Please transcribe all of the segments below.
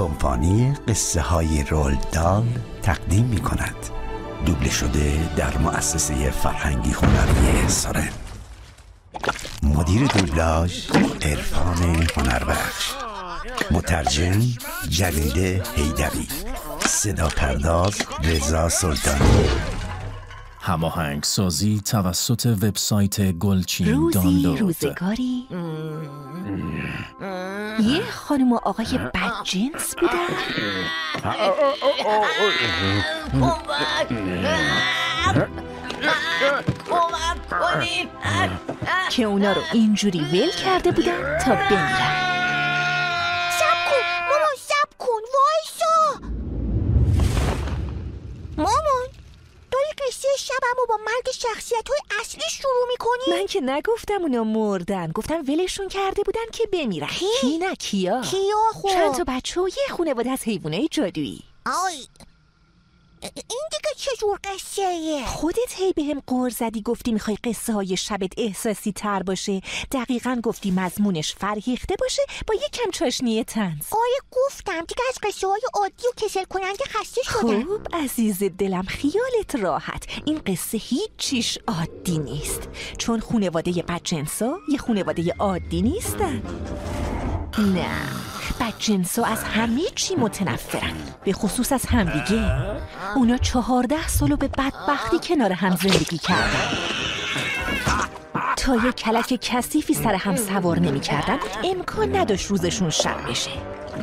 کمپانی قصه های رولد دال تقدیم می کند. دوبله شده در مؤسسه فرهنگی هنری سارن. مدیر دوبلاژ عرفان هنربخش، مترجم جلیل حیدری، صدا پرداز رضا سلطانی. هماهنگ سازی توسط وبسایت گلچین دانلود. روزگاری یه خانم و آقای بدجنس بودن که اونا رو اینجوری ول کرده بودن تا بمیرن. سب کن مامان، سب کن، وایسا. مامان داری قصه شبمو با مرگ شخصیت‌های اصلی شروع می‌کنی؟ من که نگفتم اونا مردن، گفتم ولشون کرده بودن که بمیرن. کی نه کیا خب چند تا بچه و یه خانواده از حیوانای جادویی. آی این دیگه چه جور قصه‌ایه؟ خودت هی بهم قور زدی، گفتی میخوای قصه های شبت احساسی تر باشه. دقیقاً گفتی مضمونش فرهیخته باشه با یه کم چاشنی طنز. گفتم دیگه از قصه های عادی و کسل کننده خسته شدم. خوب عزیز دلم، خیالت راحت. این قصه هیچ چیش عادی نیست، چون خانواده بدجنسا یه خانواده عادی نیستن. نه، بدجنسا از همه چی متنفرن، به خصوص از همدیگه. اونا 14 سالو به بدبختی کنار هم زندگی کردن. تا یه کلک کثیفی سر هم سوار نمی کردن امکان نداشت روزشون شب بشه.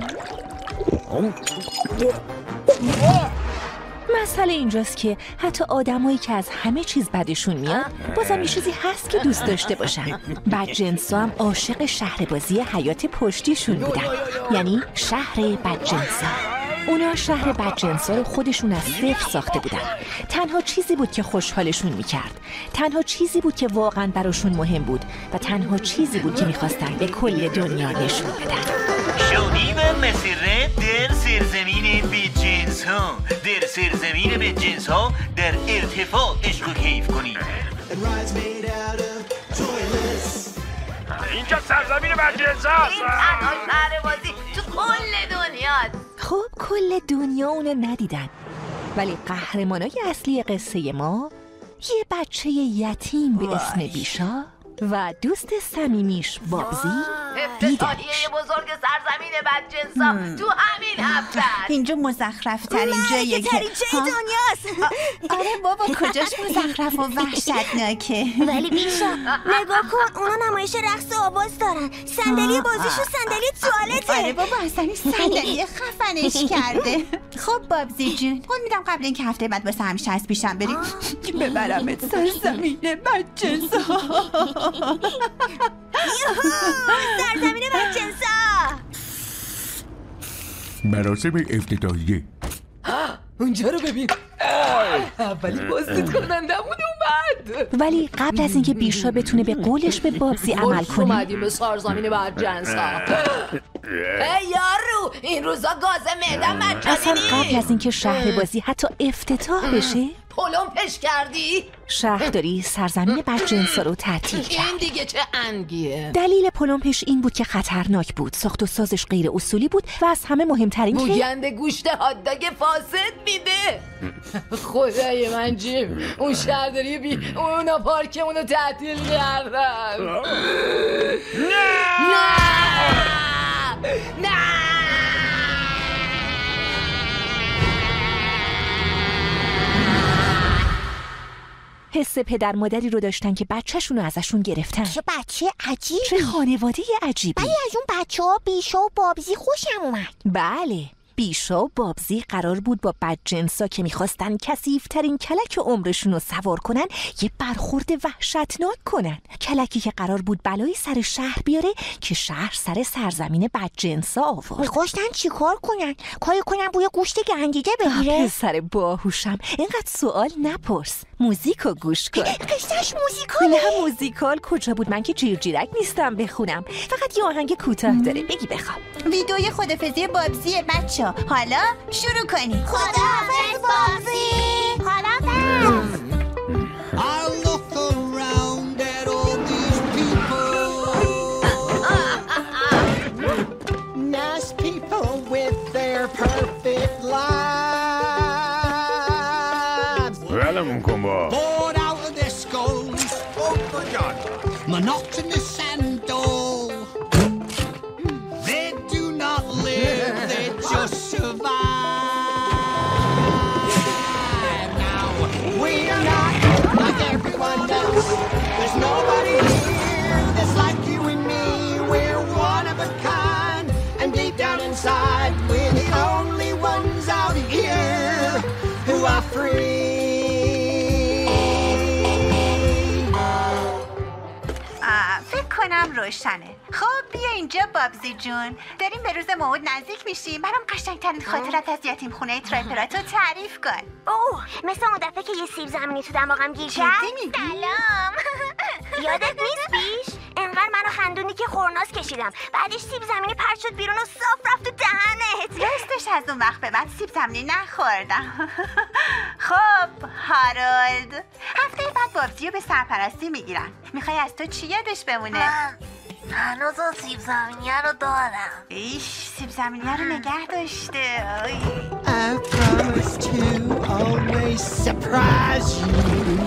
مسئله اینجاست که حتی آدمایی که از همه چیز بدشون میاد بازم یه چیزی هست که دوست داشته باشن. بدجنسا هم عاشق شهر بازی حیات پشتیشون بودن، یعنی شهر بدجنسا. اونا شهر بدجنسا رو خودشون از صفر ساخته بودن. تنها چیزی بود که خوشحالشون میکرد، تنها چیزی بود که واقعا براشون مهم بود و تنها چیزی بود که میخواستن به کل دنیا نشون بدن. شدیم مسیره در سرزمین بدجنس ها، در سرزمین بدجنس ها در ارتفاع عشق و کیف کنید. اینجا سرزمین بدجنس هاست. این تنها شهر بازی تو کل دنیاست. خب کل دنیا اونو ندیدن، ولی قهرمانای اصلی قصه ما یه بچه یتیم به اسم بیشا و دوست صمیمیش بابزی دیدنش. افتتاحیه بزرگ سرزمین بدجنسا تو همین هفته. اینجا مزخرف ترین جاییه که دنیاست. آره بابا کجاش مزخرف و وحشتناکه. ولی بیشا نگاه کن، اونا نمایش رقص و آواز دارن. صندلی بازیشو صندلی توالته. آره بابا اصلا این صندلی خفنش کرده. خب بابزی جون، قول میدم قبل اینکه هفته بعد واسه همیشه از پیشم بریم ببرمت سرزمین بدجنسا. سرزمین بدجنسا. مراسم افتتاحیه. اونجا رو ببین، اولی بازدید کنندمون اومد. ولی قبل از اینکه بیشا بتونه به قولش به بابزی عمل کنه، اومدیم به سرزمین بدجنسا. ای یارو، این روزا گاز معدم اصلا مجانی قبل از اینکه شهر بازی حتی افتتاح بشه، پلمپش کردی؟ شهرداری سرزمین بدجنسا رو تعطیل کرد. این دیگه چه انگیه؟ دلیل پلمپش این بود که خطرناک بود، ساخت و سازش غیر اصولی بود و از همه مهمترین که بوگند گوشت هاتداگ فاسد میده. خدای من جیم، اون شهرداری بی اونا پارکمونو تعطیل کردن. نه حس پدر مادری رو داشتن که بچه‌شون رو ازشون گرفتن. چه بچه عجیبی، چه خانواده عجیبی. ولی از اون بچه‌ها بیشا و بابزی خوشم اومد. بله، بیشا و بابزی قرار بود با بدجنسا که میخواستن کثیف‌ترین کلک عمرشون رو سوار کنن یه برخورد وحشتناک کنن. کلکی که قرار بود بلایی سر شهر بیاره که شهر سر سرزمین بدجنسا آورد. میخواستن چیکار کنن؟ کاری کنن بوی گوشت گندیده بگیره؟ پسر باهوشم، اینقدر سوال نپرس، موزیکو گوش کن. قصهش موزیکاله؟ نه موزیکال کجا بود، من که جیرجیرک نیستم بخونم، فقط یه آهنگ کوتاه داره، بگی بخوام. ویدیوی خدافظی بابزیه بچه. حالا شروع کنید. خداحافظ بابزی. خداحافظ. I look around at all these people. Nice people with their perfect lives. Bored out of their skulls, monotonous and dull. They do not live, they just survive. Now, we are not like everyone else. There's nobody here that's like you and me. We're one of a kind, and deep down inside, we're the only ones out here who are free. فکر کنم روشنه. خب بیا اینجا بابزی جون، داریم به روز موعود نزدیک میشیم. برام قشنگترین خاطرت از یتیم خونه ترایپراتو تعریف کن. اوه، مثل اون دفعه که یه سیب زمینی تو دماغم گیر کرد. سلام. یادت نیست بیش؟ انقدر منو خندونی که خورناس کشیدم. بعدش سیب زمینی پرت شد بیرون و صاف رفت تو دهنت. راستش از اون وقت به بعد سیب زمینی نخوردم. خب هارولد، هفته بعد بابزیو به سرپرستی میگیرن. میخوای از تو چی یادش بمونه؟ هنوز سیب زمینیه رو دارم. ایش، سیب زمینیه رو نگه داشته. I promise to always surprise you.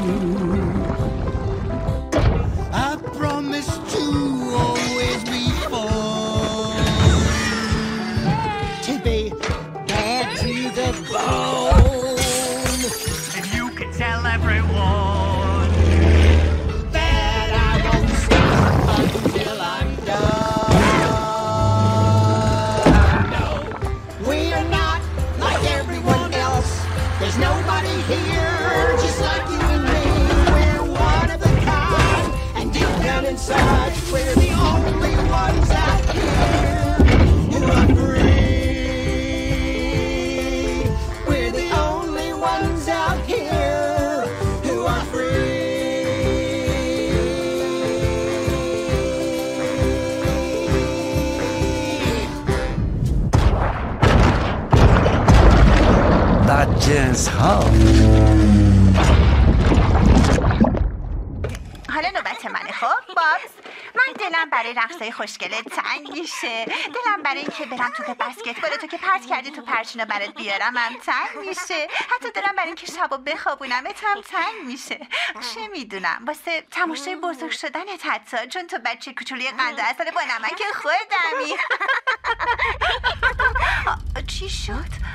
I promise to always be fun. To be bad to the bone. If you could tell everyone That I won't stop until I'm done. No, we are not like everyone else. There's nobody here just like you and me. We're one of a kind, and deep down inside, we're the only ones out here who are free. We're the only ones out here who are free. بدجنس ها. حالا نوبت منه. خب بابز، من دلم برای رقصای خوشگله تنگ میشه. دلم برای اینکه برم توپ بسکتبال تو که پرت کردی تو پرچینو برات بیارم هم تنگ میشه. حتی دلم برای اینکه شبا بخوابونمت هم تنگ میشه. چه میدونم، واسه تماشای بزرگ شدنت حتی، چون تو بچه کوچولی قند و عسل با نمک خودمی. چی شد؟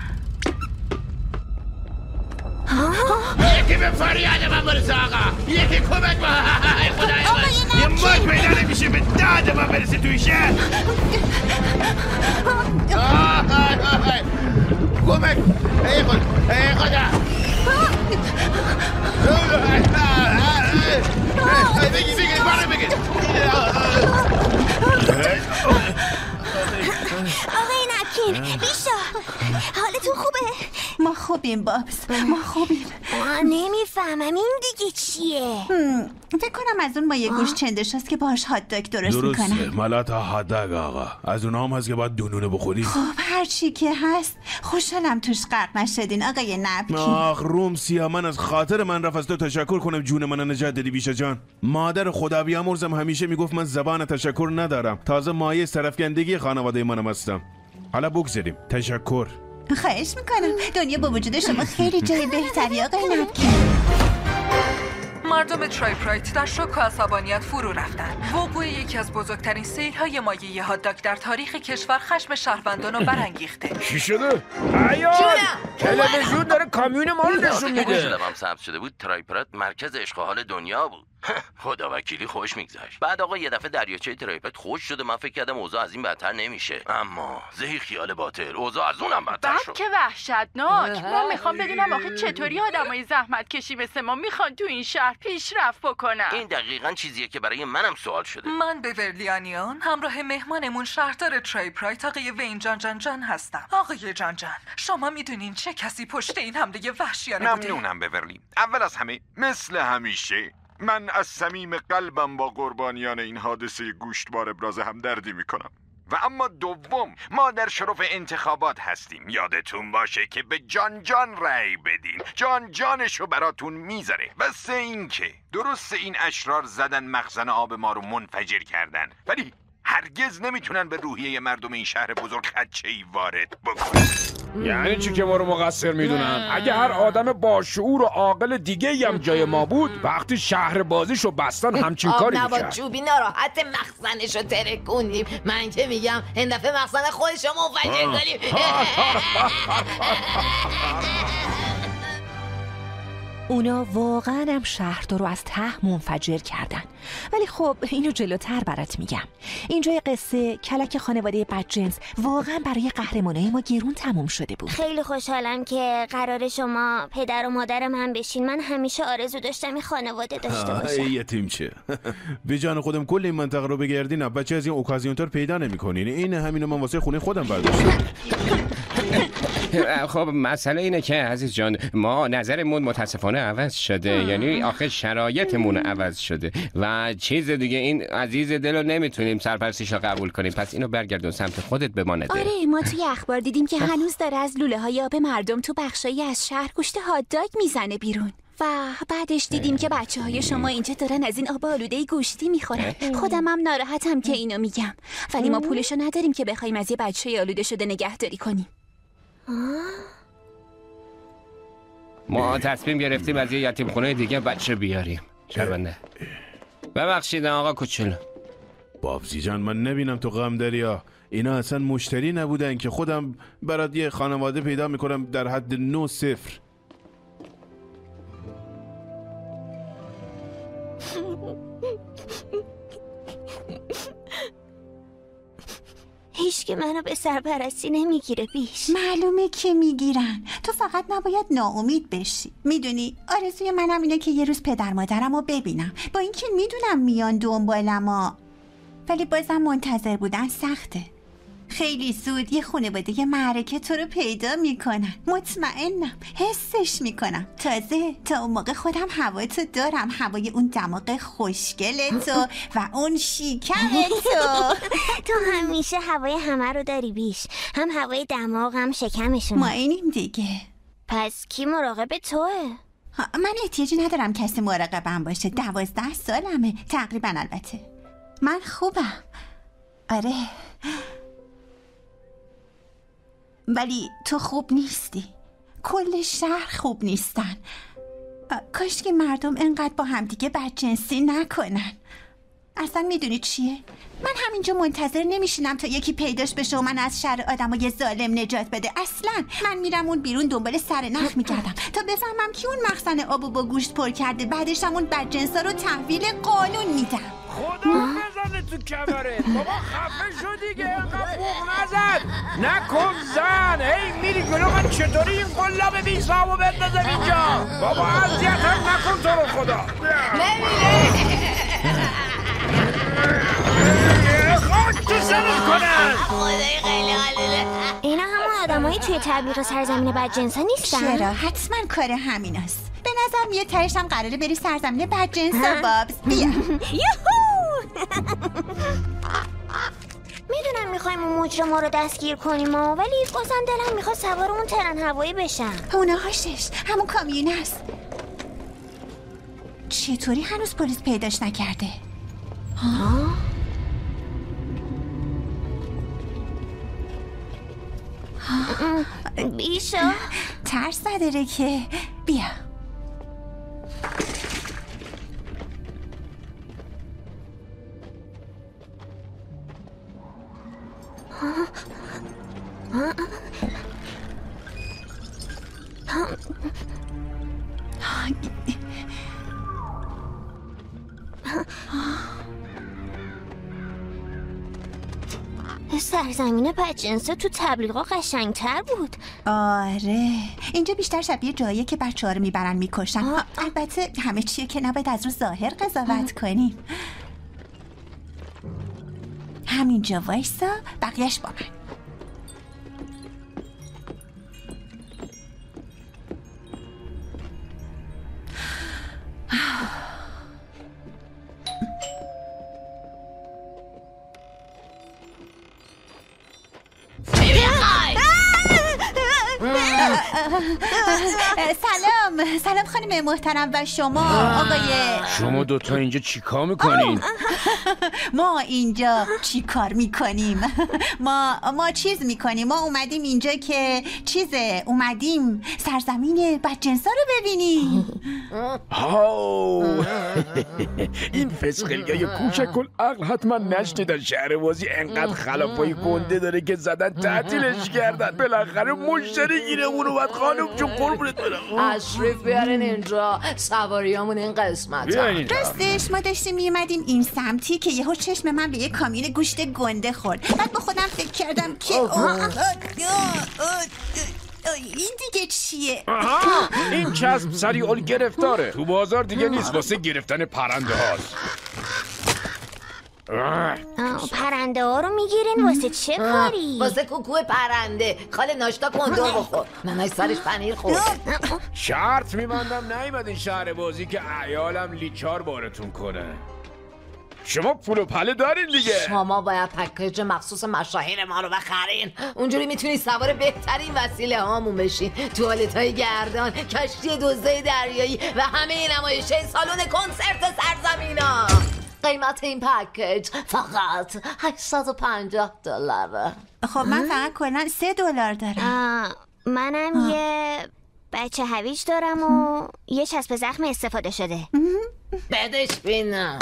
یکی به فریاد من برسه آقا، یکی کمک با خدای من، یه ماک پیدا نمیشه به داد من برسه توی شهر. کمک، ای خدا بگید باره بگید. آقای نپکین، بیشا حالتون خوبه؟ ما خوبیم بابز، ما خوبیم. نمیفهمم این دیگه چیه؟ فکر کنم از اون مایه گوش چندش هست که باهاش هات داگ درست میکنن. درسته، ملات هات داگ آقا. از اونها هم هست که باید دونونه بخوریم. خب هر چی که هست، خوشحالم توش غرق نشدین آقای نپکین. آخ روم سیاه، من از خاطر من رفت از تو تشکر کنم جون منو نجات دادی بیشه جان. مادر خدا بیامرزم همیشه میگفت من زبان تشکر ندارم. تازه مایه سرفکندگی خانواده منم هستم. حالا بگذاریم. تشکر. خواهش میکنم. دنیا با وجود شما خیلی جای بهتری آقای نپکین. مردم ترایپرایت در شوک و عصبانیت فرو رفتن. وقوع یکی از بزرگترین سیل‌های مایع هات داگ در تاریخ کشور خشم شهروندان رو برانگیخته. چی شده؟ عیال! تلویزیون داره کامیون ما رو نشون میده. شلبم ثبت شده بود ترایپرایت مرکز عشق و حال دنیا بود. خدا وکیلی خوش میگذشت. بعد آقا یه دفعه دریاچه ترایپرایت خوش شده، من فکر کردم اوضاع از این بدتر نمیشه، اما زهی خیال باطل، اوضاع از اونم بدتر شد. بعد که وحشتناک. من میخوام بدونم آخه چطوری آدمای زحمت کشی مثل ما میخوان تو این شهر پیشرفت بکنن. این دقیقاً چیزیه که برای منم سوال شده. من بورلیانیان همراه مهمانمون شهردار ترایپرایت آقای وین جان هستم. آقای جان شما میدونین چه کسی پشت این حمله وحشیانه بوده؟ ممنونم بورلی. اول از همه مثل همیشه من از صمیم قلبم با قربانیان این حادثه گوشتبار ابراز همدردی میکنم. و اما دوم، ما در شرف انتخابات هستیم. یادتون باشه که به جان رأی بدین. جانشو براتون میذاره. و این که درست این اشرار زدن مخزن آب ما رو منفجر کردن، ولی هرگز نمیتونن به روحیه مردم این شهر بزرگ خدشه‌ای وارد بکنن. یعنی چی که ما رو مقصر میدونن؟ اگه هر آدم با شعور و عاقل دیگه‌ای هم جای ما بود، وقتی شهر بازیشو بستن همچین کاری میکرد. نبا چوبی ناراحت مخزنشو ترکوندیم. من که میگم این دفعه مخزن خودشو منفجر کنیم. اونا واقعا هم شهردار رو از ته منفجر کردن. ولی خب اینو جلوتر برات میگم. اینجای قصه کلک خانواده بدجنس واقعا برای قهرمانای ما گرون تموم شده بود. خیلی خوشحالم که قرار شما پدر و مادر من بشین. من همیشه آرزو داشتم این خانواده داشته باشم. یتیم چه؟ به جان خودم کل این منطقه رو بگردین بچه از این اوکازیونتر پیدا نمی‌کنین. این همینو من واسه خونه خودم برداشتم. خب مسئله اینه که عزیز جان ما نظرمون متاسفانه عوض شده. یعنی آخه شرایطمون عوض شده و چیز دیگه این عزیز دل رو نمیتونیم سرپرستیش رو قبول کنیم. پس اینو برگردون سمت خودت بمانده. آره ما توی اخبار دیدیم که هنوز داره از لوله های آب مردم تو بخشایی از شهر گوشت هات‌داگ میزنه بیرون و بعدش دیدیم که بچه های شما اینجا دارن از این آب آلوده گوشتی میخورن. خودم هم ناراحتم که اینو میگم ولی ما پولشو نداریم که بخوایم از یه بچه آلوده شده نگهداری کنیم. ما تصمیم گرفتیم از یه یتیم خونه دیگه بچه بیاریم. شرمنده. ببخشید آقا کوچولو. بابزی جان من نبینم تو غم داری ها. اینا اصلا مشتری نبودن که خودم برات یه خانواده پیدا میکنم در حد 9-0. هیچ که منو به سرپرستی نمیگیره بیش. معلومه که میگیرن. تو فقط نباید ناامید بشی. میدونی آرزوی منم اینه که یه روز پدر مادرم رو ببینم. با اینکه میدونم میان دنبالم ولی بازم منتظر بودن سخته. خیلی زود یه خانواده معرکه تو رو پیدا میکنن. مطمئنم حسش میکنم. تازه تا اون موقع خودم هوایتو دارم. هوای اون دماغ خوشگلتو و اون شکمتو. تو همیشه هوای همه رو داری بیش. هم هوای دماغ هم شکمشون. ما اینیم دیگه. پس کی مراقب توه؟ من احتیاجی ندارم کسی مراقبم باشه. 12 سالمه تقریبا. البته من خوبم. آره ولی تو خوب نیستی. کل شهر خوب نیستن. کاش که مردم انقدر با همدیگه بدجنسی نکنن. اصلا میدونی چیه؟ من همینجا منتظر نمیشینم تا یکی پیداش بشه و من از شر آدمای ظالم نجات بده. اصلا من میرم اون بیرون دنبال سرنخ میگردم تا بفهمم کی اون مخزن آبو با گوشت پر کرده. بعدش هم اون بدجنسا رو تحویل قانون میدم. خدا بزنه تو کمرت. بابا خفه شو دیگه. اینقدر بوق نزن. نکن زن. هی میری جلو من چطوری این قلاب بی‌صابو بندازم اینجا؟ بابا اذیتم نکن تو رو خدا. خاک تو سرت کنن. اینا همون آدمایی توی تبلیغ سرزمین بدجنسا نیستن؟ چرا؟ حتما کار همین است. به نظر میاد ترش هم قراره بری سرزمین بدجنسا بابز. بیا. میدونم میخوایم اون مجرما رو دستگیر کنیم ولی بازم دلم میخواد سوار اون ترن هوایی بشم. اونا هاشش همون کامیون است. چطوری هنوز پلیس پیداش نکرده؟ بیشا ترس نداره که. بیا. سرزمین بدجنسا تو تبلیغا قشنگتر بود. آره اینجا بیشتر شبیه جاییه که بچه‌ها رو میبرن میکشن. البته همه چیه که نباید از رو ظاهر قضاوت کنیم. همینجا وایسا بقیهش با من. سلام خانم محترم و شما آقای شما دوتا اینجا چی کار میکنین؟ ما اینجا چی کار میکنیم؟ ما چیز میکنیم. ما اومدیم اینجا که اومدیم سرزمین بدجنسا رو ببینیم. این فسقلیای کوچک العقل حتما نشنیدن شهربازی انقدر خلافای گنده داره که زدن تعطیلش کردن. بالاخره مشتری گیرمون اومد. خانم چون قربونت برم تشریف بیارین اینجا. سواریامون این قسمت راستش ما داشتیم میومدیم این سمتی که یهو چشم من به یه کامیون گوشت گنده خورد. بعد با خودم فکر کردم که این دیگه چیه؟ این چسب سریع گرفتاره. تو بازار دیگه نیست، واسه گرفتن پرنده هاست. پرنده ها رو میگیرین واسه چه کاری؟ واسه کوکو پرنده. خاله ناشتا کندو بخور. ننش سرش پنیر خورد. شرط میبندم نیومدین شهر بازی که عیالم لیچار بارتون کنه. شما پول و پله دارین دیگه. شما باید پکیج مخصوص مشاهیر ما رو بخرین. اونجوری میتونید سوار بهترین وسیله هامون بشین. توالت های گردان، کشتی دزده دریایی و همه نمایش‌های سالن کنسرت سرزمینا. قیمت این پکیج فقط $850. خب من فقط کلاً $3 دارم. منم یه بچه هویج دارم و یه چسب زخم استفاده شده. بدش بینم.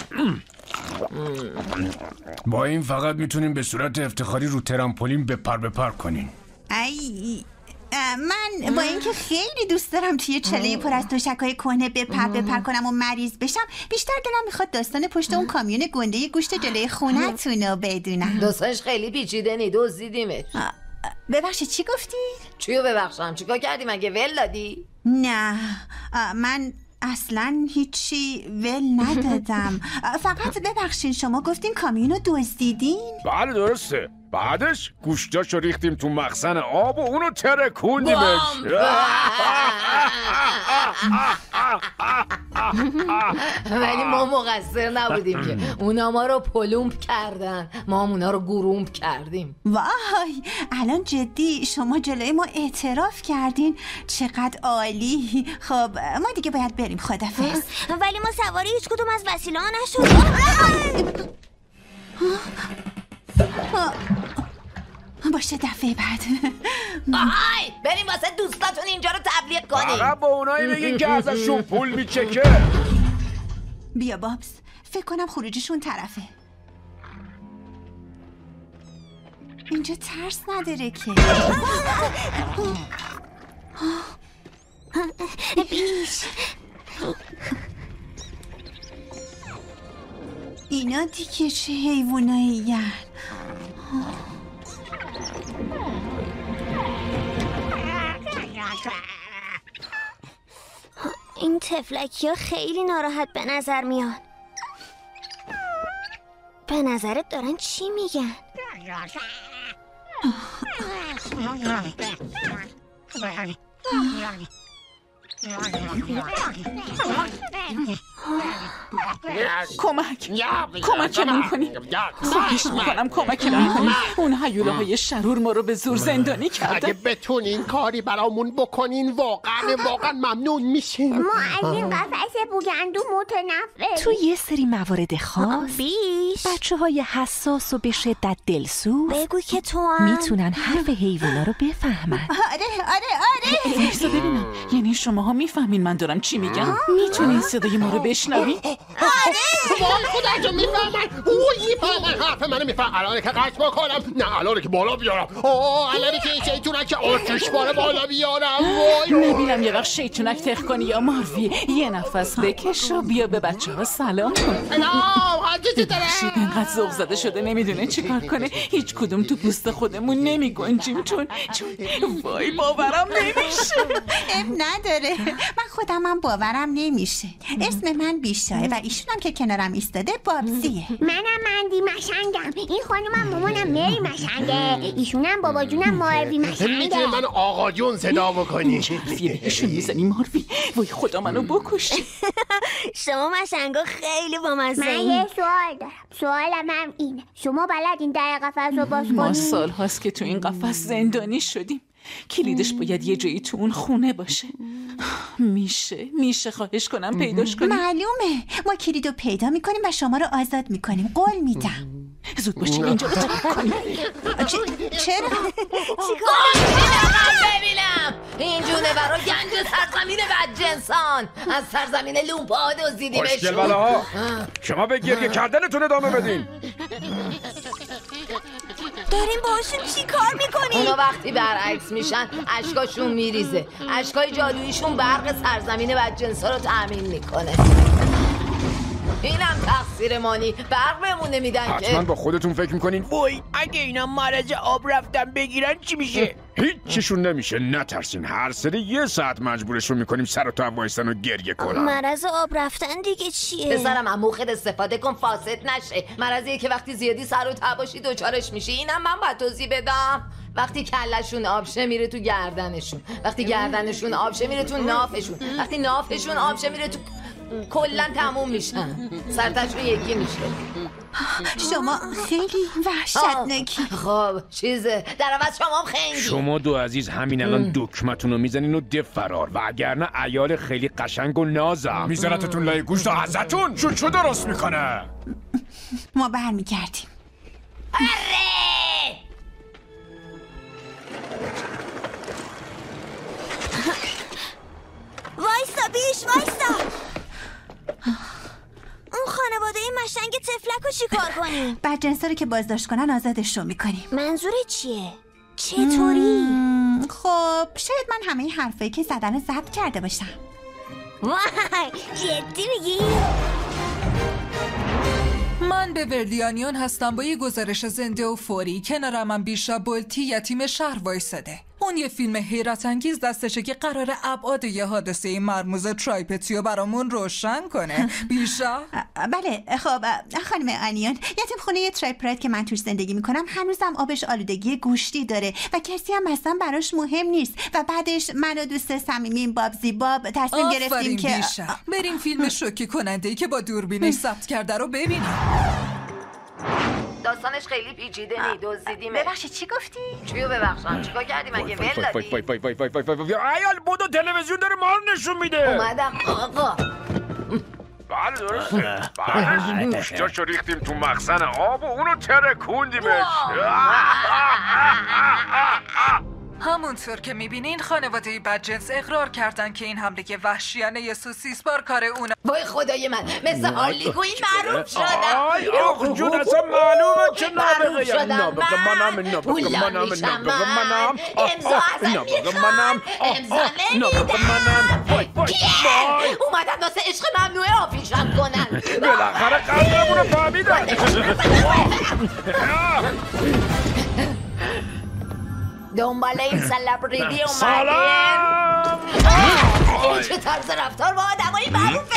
با این فقط میتونیم به صورت افتخاری رو ترامپولین بپر کنین. من با اینکه خیلی دوست دارم توی چله پر از تشک‌های کهنه بپر کنم و مریض بشم، بیشتر دلم میخواد داستان پشت اون کامیون گنده گوشت جلوی خونه‌تون رو بدونم. داستانش خیلی پیچیده نی، دزدیدیمش. ببخشید چی گفتی؟ چیو ببخشم؟ چیکار کردی؟ مگه ول دادی؟ نه من اصلا هیچی ول ندادم. فقط ببخشید شما گفتین کامیونو دزدیدین؟ بله درسته. بعدش گوشتاشو ریختیم تو مخزن آب و اونو ترکوندیمش. ولی ما مقصر نبودیم که اونا ما رو پلومب کردن، ما اونا رو گرومب کردیم. وای الان جدی شما جلوی ما اعتراف کردین؟ چقدر عالی. خب ما دیگه باید بریم. خدافظ. ولی ما سواری هیچ کدوم از وسیله ها نشدیم. باشه دفعه بعد. آهای بریم واسه دوستاتون اینجا رو تبلیغ کنیم. فقط با اونایی بگین که ازشون پول میچکه. بیا بابس، فکر کنم خروجشون طرفه. اینجا ترس نداره که. بیش اینا دیگه چه حیوانایی هن؟ این تفلکی ها خیلی ناراحت به نظر میان. به نظرت دارن چی میگن؟ کمکمون کنی. خواهش میکنم کمکمون کنی. اون هیوله های شرور ما رو به زور زندانی کردن. اگه بتونین کاری برامون بکنین واقعا ممنون میشیم. ما از این قفس بوگندو متنفر. تو یه سری موارد خاص بچه های حساس و به شدت دلسوز بگو که تو هم میتونن حرف حیوونا رو بفهمن. آره ایسا ببینم، یعنی شماها میفهمین من دارم چی میگم؟ میتونین صدای ما رو بشنوین؟ خدا جو میفهمن. میفهمن حرف منو میفهمن. الان که قطع بکنم، نه الان که بالا بیارم. الان که این شیطونک که آتش باره بالا بیارم. میبینم یه وقت شیطونک تخ کنی یا ماروی. یه نفس بکش و بیا به بچه ها سلام کن. بخشید اینقدر ذوق زده شده نمیدونه چی کار کنه. هیچ کدوم تو پوست خودمون نمیگنجیم چون وای باورم نمیشه. اب نداره، من خودمم باورم نمیشه. اسم من بیشاه و ایشونم که کنارم ایستاده بابزیه. منم مندی مشنگم. این خانومم مامانم مری مشنگه. ایشونم بابا جونم ماروی مشنگه. میتونی من آقا جون صدا بکنی؟ ایشون میزنی ماروی. وای خدا منو بکشی. شما مشنگا خیلی بامزه. من یه سوال دارم. سوالم هم اینه، شما بلدین در قفس رو باز کنین؟ ما سال هاست که تو این قفس زندانی شدیم. کلیدش باید یه جایی تو اون خونه باشه. میشه خواهش کنم پیداش کنیم. معلومه، ما کلیدو پیدا میکنیم و شما رو آزاد میکنیم. قول میدم. زود باشیم اینجا رو ترک کنیم. چرا؟ ببینم این جونورا گنج سرزمین بدجنسان از سرزمین لومپا دزدیدیمشون. خوشگل بلاها، شما به گریه کردنتون ادامه بدین. داریم باشون چی کار میکنیم؟ اونا وقتی برعکس میشن اشکاشون میریزه. اشکای جادوییشون برق سرزمین بدجنسا رو تأمین میکنه. اینم تقصیر مانی، برق بهمون نمیدن که. حتما با خودتون فکر میکنین وای اگه اینا مرض آب رفتن بگیرن چی میشه؟ هیچیشون نمیشه، نترسین. هر سری 1 ساعت مجبورشون میکنیم سر و تو وایستن و گریه کنن. مرض آب رفتن دیگه چیه؟ پسرم از موقع استفاده کن فاسد نشه. مرضیه که وقتی زیادی سر و ته باشی دوچارش میشی. اینم من باید توضیح بدم. وقتی کلشون آبشه میره تو گردنشون، وقتی گردنشون آبشه میره تو نافشون، وقتی نافشون آبشه میره تو کلن تموم میشن، سرتشون یکی میشه. شما خیلی وحشتناکی. خب چیزه در عوض شما هم خنگی. شما دو عزیز همین الان دکمتون رو میزنین و ده فرار، و اگر نه عیال خیلی قشنگ و نازم میزنتتون لای گوشت و ازتون چو درست میکنه. ما برمیگردیم. وایستا بیش وایستا. اون خانواده مشنگ تفلک رو چی کار کنیم؟ بدجنسا رو که بازداشت کنن آزادشون میکنیم. منظور چیه؟ چطوری؟ خب شاید من همه حرفایی که زدن ضبط کرده باشم. وای جدی میگی؟ من به ورلیانیون هستم با یه گزارش زنده و فوری. کنارم من بیشا بولتی یتیم شهر وایساده. اون یه فیلم حیرت انگیز دستشه که قرار ابعاد یه حادثه مرموز ترایپتیو برامون روشن کنه. بیشا؟ بله. خب خانم آنیون، یتیم خونه ترایپرایت که من توش زندگی میکنم هنوزم آبش آلودگی گوشتی داره و کسی هم اصلا براش مهم نیست. و بعدش من و دوست صمیمیم بابزی باب تصمیم گرفتیم که بیشا بریم فیلم شوکه کننده‌ای که با دوربینش ثبت کرده رو ببینیم. داستانش خیلی پیچیده نی، دزدیدیمه. ببخشید چی گفتی؟ چیو ببخشم؟ چیکار کردی مگه ول دادی؟ عیال بودو تلویزیون داره ما رو نشون میده. اومدم آقا. بله درسته. بله گوشتاشو ریختیم تو مخزن آب و اونو ترکوندیمش. همونطور که میبینین خانواده بدجنس اقرار کردن که این حمله وحشیانه سوسیس بار کار اونا. وای خدای من مثل هارلی کوین معروف شدم. آی آخ جون اصلا معلومه که نابغه منم امضا ازم میخوام. امضا نمیدم. اومدن واسه عشق ممنوعه آفیشم کنن. بالاخره قدرمونو فهمیدن. دنبال این سلبریتی اومدیم. سلام. این چه طرز رفتار با آدمایی معروفه؟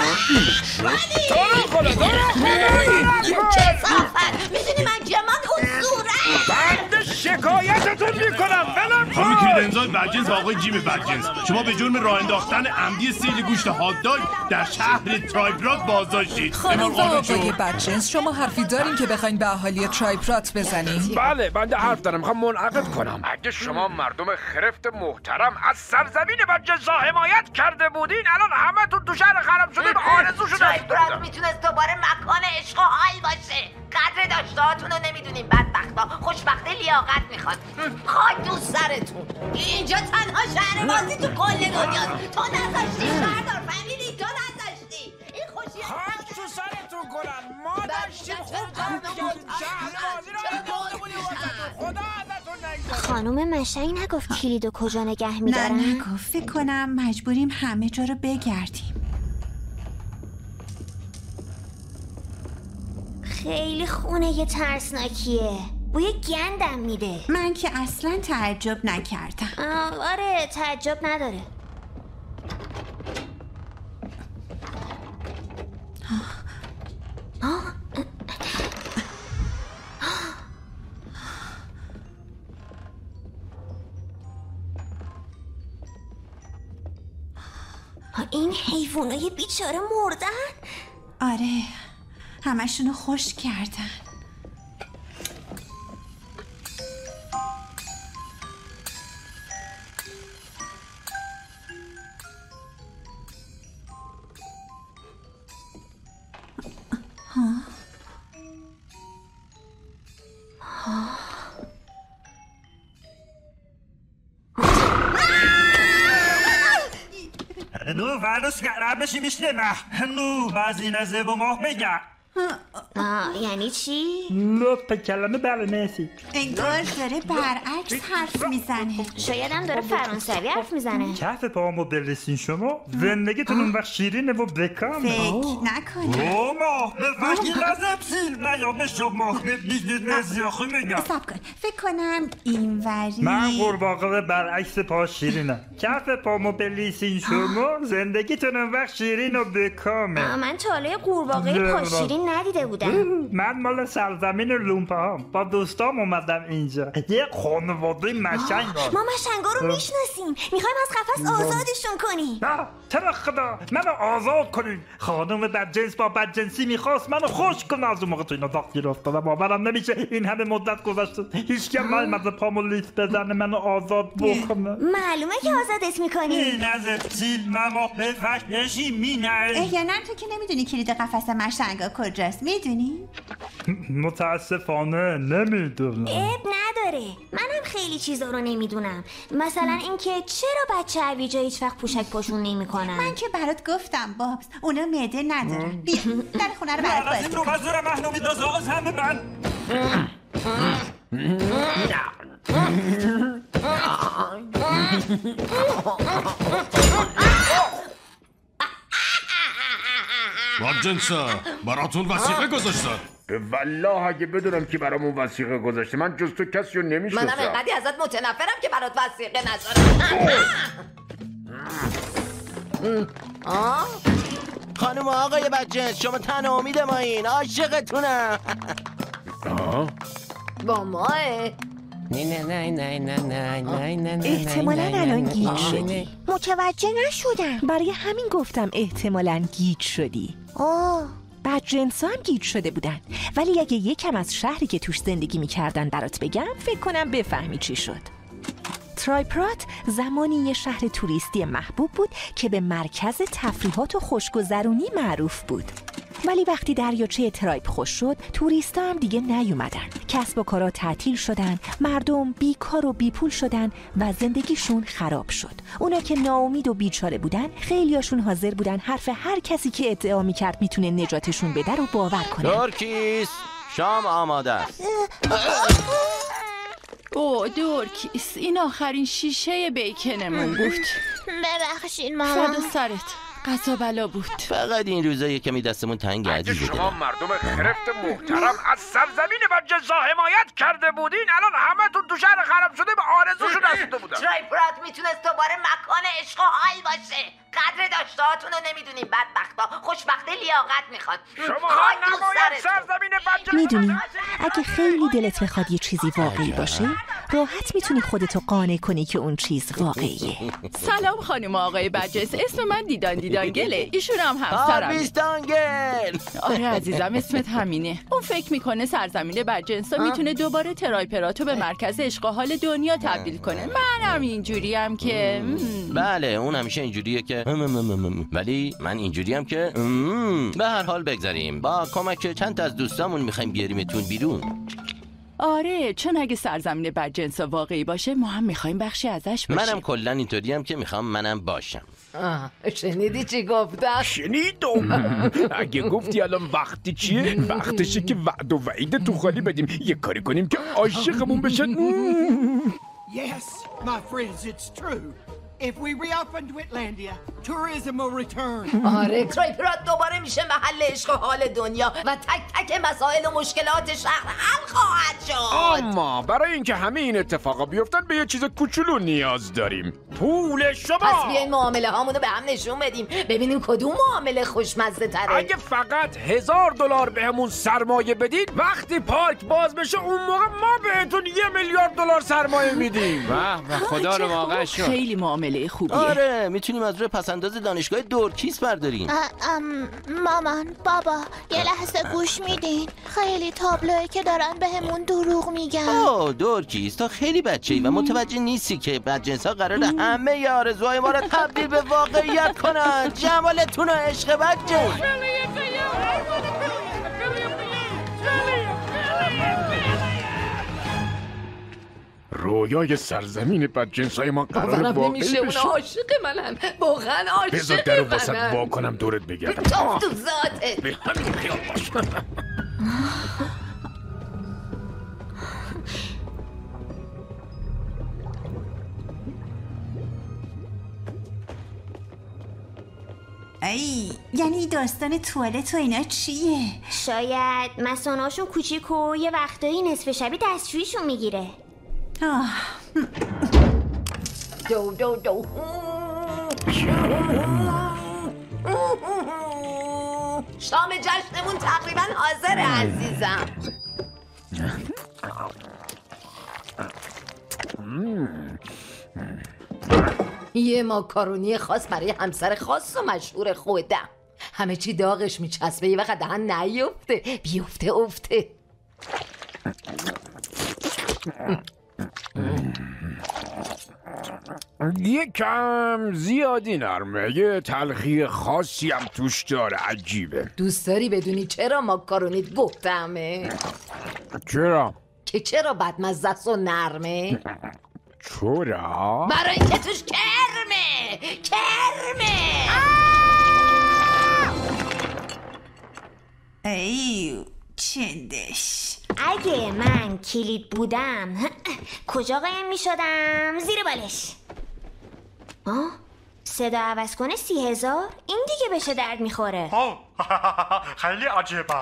چه صافت میدونی من که من اصوره بنده شکایتتون میکنم. خانم کلیدنزای بدجنس و آقای جیم بدجنس، شما به جرم راه انداختن عمدی سیل گوشت هات‌داگ در شهر ترایپرات بازداشتید. خانم و آقای بدجنس شما حرفی دارین که بخواین به اهالی ترایپرات بزنین؟ بله بنده حرف دارم، میخوام منعقد کنم. اگه شما مردم خرفت محترم از سرزمین بدجنسا حمایت کرده بودین الان همتون تو شهر خراب شده به آرزوشون ترایپرات میتونست دوباره مکان عشق و حال باشه. قدر داشتهاتون رو نمیدونیم بدبختا. خوشبخته لیاقت میخواد. خاک دوست سرتون. اینجا تنها شهر بازی تو کل دنیاست. تو نذاشتی شهردار فهمیدی؟ تو نذاشتی. این خوشی خاک تو سرتون کنن. ما داشتیم خوب کار میکردیم. شهر بازی رو انداخته بودیم خدا ازتون نگذاره. خانوم مشنگ نگفت کلیدو کجا نگه میدارن؟ نه نگفت. فکر کنم مجبوریم همه جا رو بگردیم. خیلی خونه ترسناکیه. بوی گندم میده. من که اصلا تعجب نکردم. آره تعجب نداره. این حیوانای بیچاره مردن؟ آره همشونو خوش کردن. Nu varus قرابشی میشه نه نو بعضی نزه و ماه بگم یعنی چی؟ لطف کلمه بله مرسی انگار داره برعکس حرف میزنه شاید هم داره فرانسوی حرف میزنه کف پامو برسین شما زندگیتون اون وقت شیرینه و بکام فکر نکنه ماه به وقتی لازم سیل نیا به شما بگید نزیاخی میگم سب کن فکر کنم اینوری من قورباغه برعکس پا شیرینم کف پامو بلیسین شما زندگیتون اون وقت شیرین و بکامه من تاله قورباغه پا شیرین ندیده بودم من مال سرزمین لومپه هم با دوستام اومدم اینجا یه خانواده مشنگ ما مشنگا رو میشناسیم میخوایم از قفس آزادشون کنیم نه ترا خدا منو آزاد کنین خانم بدجنس با بدجنسی میخواست منو خوش کنه از اون موقع تو اینا داخت گرفتم باورم نمیشه این همه مدت گذشته هیچ کم نایمده پامو لیست بزنه منو آزاد بکنه معلومه که آزادت میکنی این از سیل مما به فکرشی مینه احیانا تو که نمیدونی کلید قفس مشنگا کجاست میدونی؟ متاسفانه نمیدونم اب نداره منم خیلی چیزا رو نمیدونم مثلا اینکه چرا بچه عویجا هیچ وقت پوشک پاشون نمیکنن من که برات گفتم بابس اونا معده ندارن بیا در خونه رو برات باز رو بزرگ محنومی دازاغز همه من بدجنسا براتون وثیقه گذاشتن والله اگه بدونم که برامون وثیقه گذاشته من جز تو کسی رو نمیشناسم منم اینقدی ازت متنفرم که برات وثیقه نذارم خانم آقای بدجنس شما تنها امید ما این عاشقتونم با ماه احتمالاً الان گیج شدی متوجه نشدم برای همین گفتم احتمالاً گیج شدی بدجنسا هم گیج شده بودن ولی اگه یکم از شهری که توش زندگی میکردن برات بگم فکر کنم بفهمی چی شد ترایپرات زمانی یه شهر توریستی محبوب بود که به مرکز تفریحات و خوشگذرونی معروف بود ولی وقتی دریاچه ترایپ خوش شد توریستا هم دیگه نیومدن کسب و کارا تعطیل شدن مردم بیکار و بیپول شدن و زندگیشون خراب شد اونا که ناامید و بیچاره بودن خیلیاشون حاضر بودن حرف هر کسی که ادعا میکرد میتونه نجاتشون بده رو باور کنن دورکیس شام آماده است دورکیس این آخرین شیشه بیکنمون بود ببخشید مامان فدا سرت قضا بلا بود فقط این روزا یکمی دستمون تنگ عزیزه شما مردم خرفت محترم از سرزمین بدجنسا حمایت کرده بودین الان همتون تو شهر خراب شده به آرزوشون رسیده بودن ترایپرات میتونست دوباره مکان عشق و حال باشه قدر داشتهاتون رو نمیدونیم بدبختا خوشبخته لیاقت میخواد شما نماید سرزمین بدجنسا میدونی اگه خیلی دلت میخواد یه چیزی واقعی باشه راحت میتونی خودتو قانع کنی که اون چیز واقعیه سلام خانم آقای بدجنس اسم من دیدانگله ایشون هم همسرمه دیدانگل آره عزیزم اسمت همینه اون فکر میکنه سرزمین بدجنسا میتونه دوباره ترایپراتو به مرکز عشق و حال دنیا تبدیل کنه منم اینجوریم که بله اون همیشه اینجوریه که ولی من اینجوریم که به هر حال بگذاریم با کمک چند تا از دوستامون میخوایم بیاریمتون بیرون آره چون اگه سرزمین بدجنسا واقعی باشه ما هم میخوایم بخشی ازش باشیم منم کلا اینطوریم که میخوام منم باشم شنیدی چی گفتم؟ شنیدم اگه گفتی الان وقتی چیه؟ وقتشه که وعد و وعید تو خالی بدیم یه کاری کنیم که عاشقمون بشن Yes, my friends, it's true. If we reopen Whitlandia, tourism will return. آره ترایپرات دوباره میشه محل عشق و حال دنیا و تک تک مسائل و مشکلات شهر حل خواهد شد اما برای اینکه همه این اتفاقا بیفتن به یه چیز کوچولو نیاز داریم پول شما پس بیاین معامله هامونو به هم نشون بدیم ببینیم کدوم معامله خوشمزه تره اگه فقط $1000 بهمون سرمایه بدید وقتی پارک باز بشه اون موقع ما بهتون $1,000,000 سرمایه میدیم و خدا رو واقع شد خیلی معامله خوبیه آره میتونیم از روی پسنداز دانشگاه دورکیس برداریم مامان بابا یه لحظه گوش میدین خیلی تابلوه که دارن بهمون دروغ میگن دورکیس تو خیلی بچه‌ای و متوجه نیستی که بدجنس‌ها قراره همه آرزوهای ما رو تبدیل به واقعیت کنن جمالتون و عشق بدجنس رویای سرزمین بدجنسای ما قرار باورم واقعی نمیشه. بشه. اونا عاشق منن، واقعا بذار عاشق درو واسط منن. وا کنم دورت بگردم. توف تو ذاتت. به همین خیال باش. ای یعنی داستان توالت و اینا چیه؟ شاید مسانهاشون کوچیک و یه وقتایی نصف شبی دستشویشون میگیره. دو دو دو. شام جشنمون تقریبا حاضره عزیزم. یه ماکارونی خاص برای همسر خاص و مشهور خودم. همه چی داغش میچسبه، یه وقت دهن نیفته، بیفته افته. یه کم زیادی نرمه، یه تلخی خاصی هم توش داره، عجیبه. دوست داری بدونی چرا ماکارونیت گفتمه؟ چرا؟ که چرا بدمزه است و نرمه؟ چرا؟ برای اینکه توش کرمه. ای چندش. اگه من کلید بودم کجا قایم می شدم؟ زیر بالش. صدا عوض کنه 30,000؟ این دیگه بشه درد میخوره. خیلی عجیبه.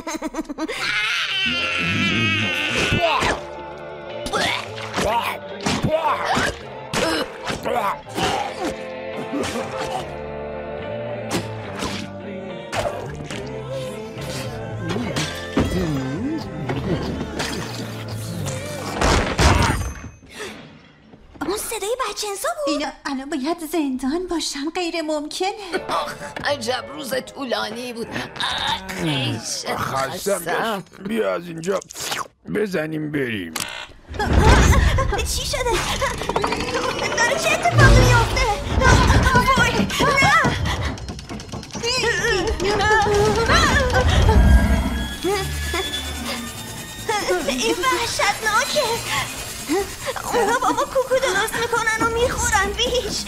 اون صدای بچه‌نسا بود. اینا الان باید زندان باشن، غیر ممکنه. عجب روز طولانی بود. خستم. بیا از اینجا بزنیم بریم. چی شده؟ داره چه اتفاقی میفته؟ وای این وحشتناکه. اونا بابا کوکو درست میکنن و میخورن بیش.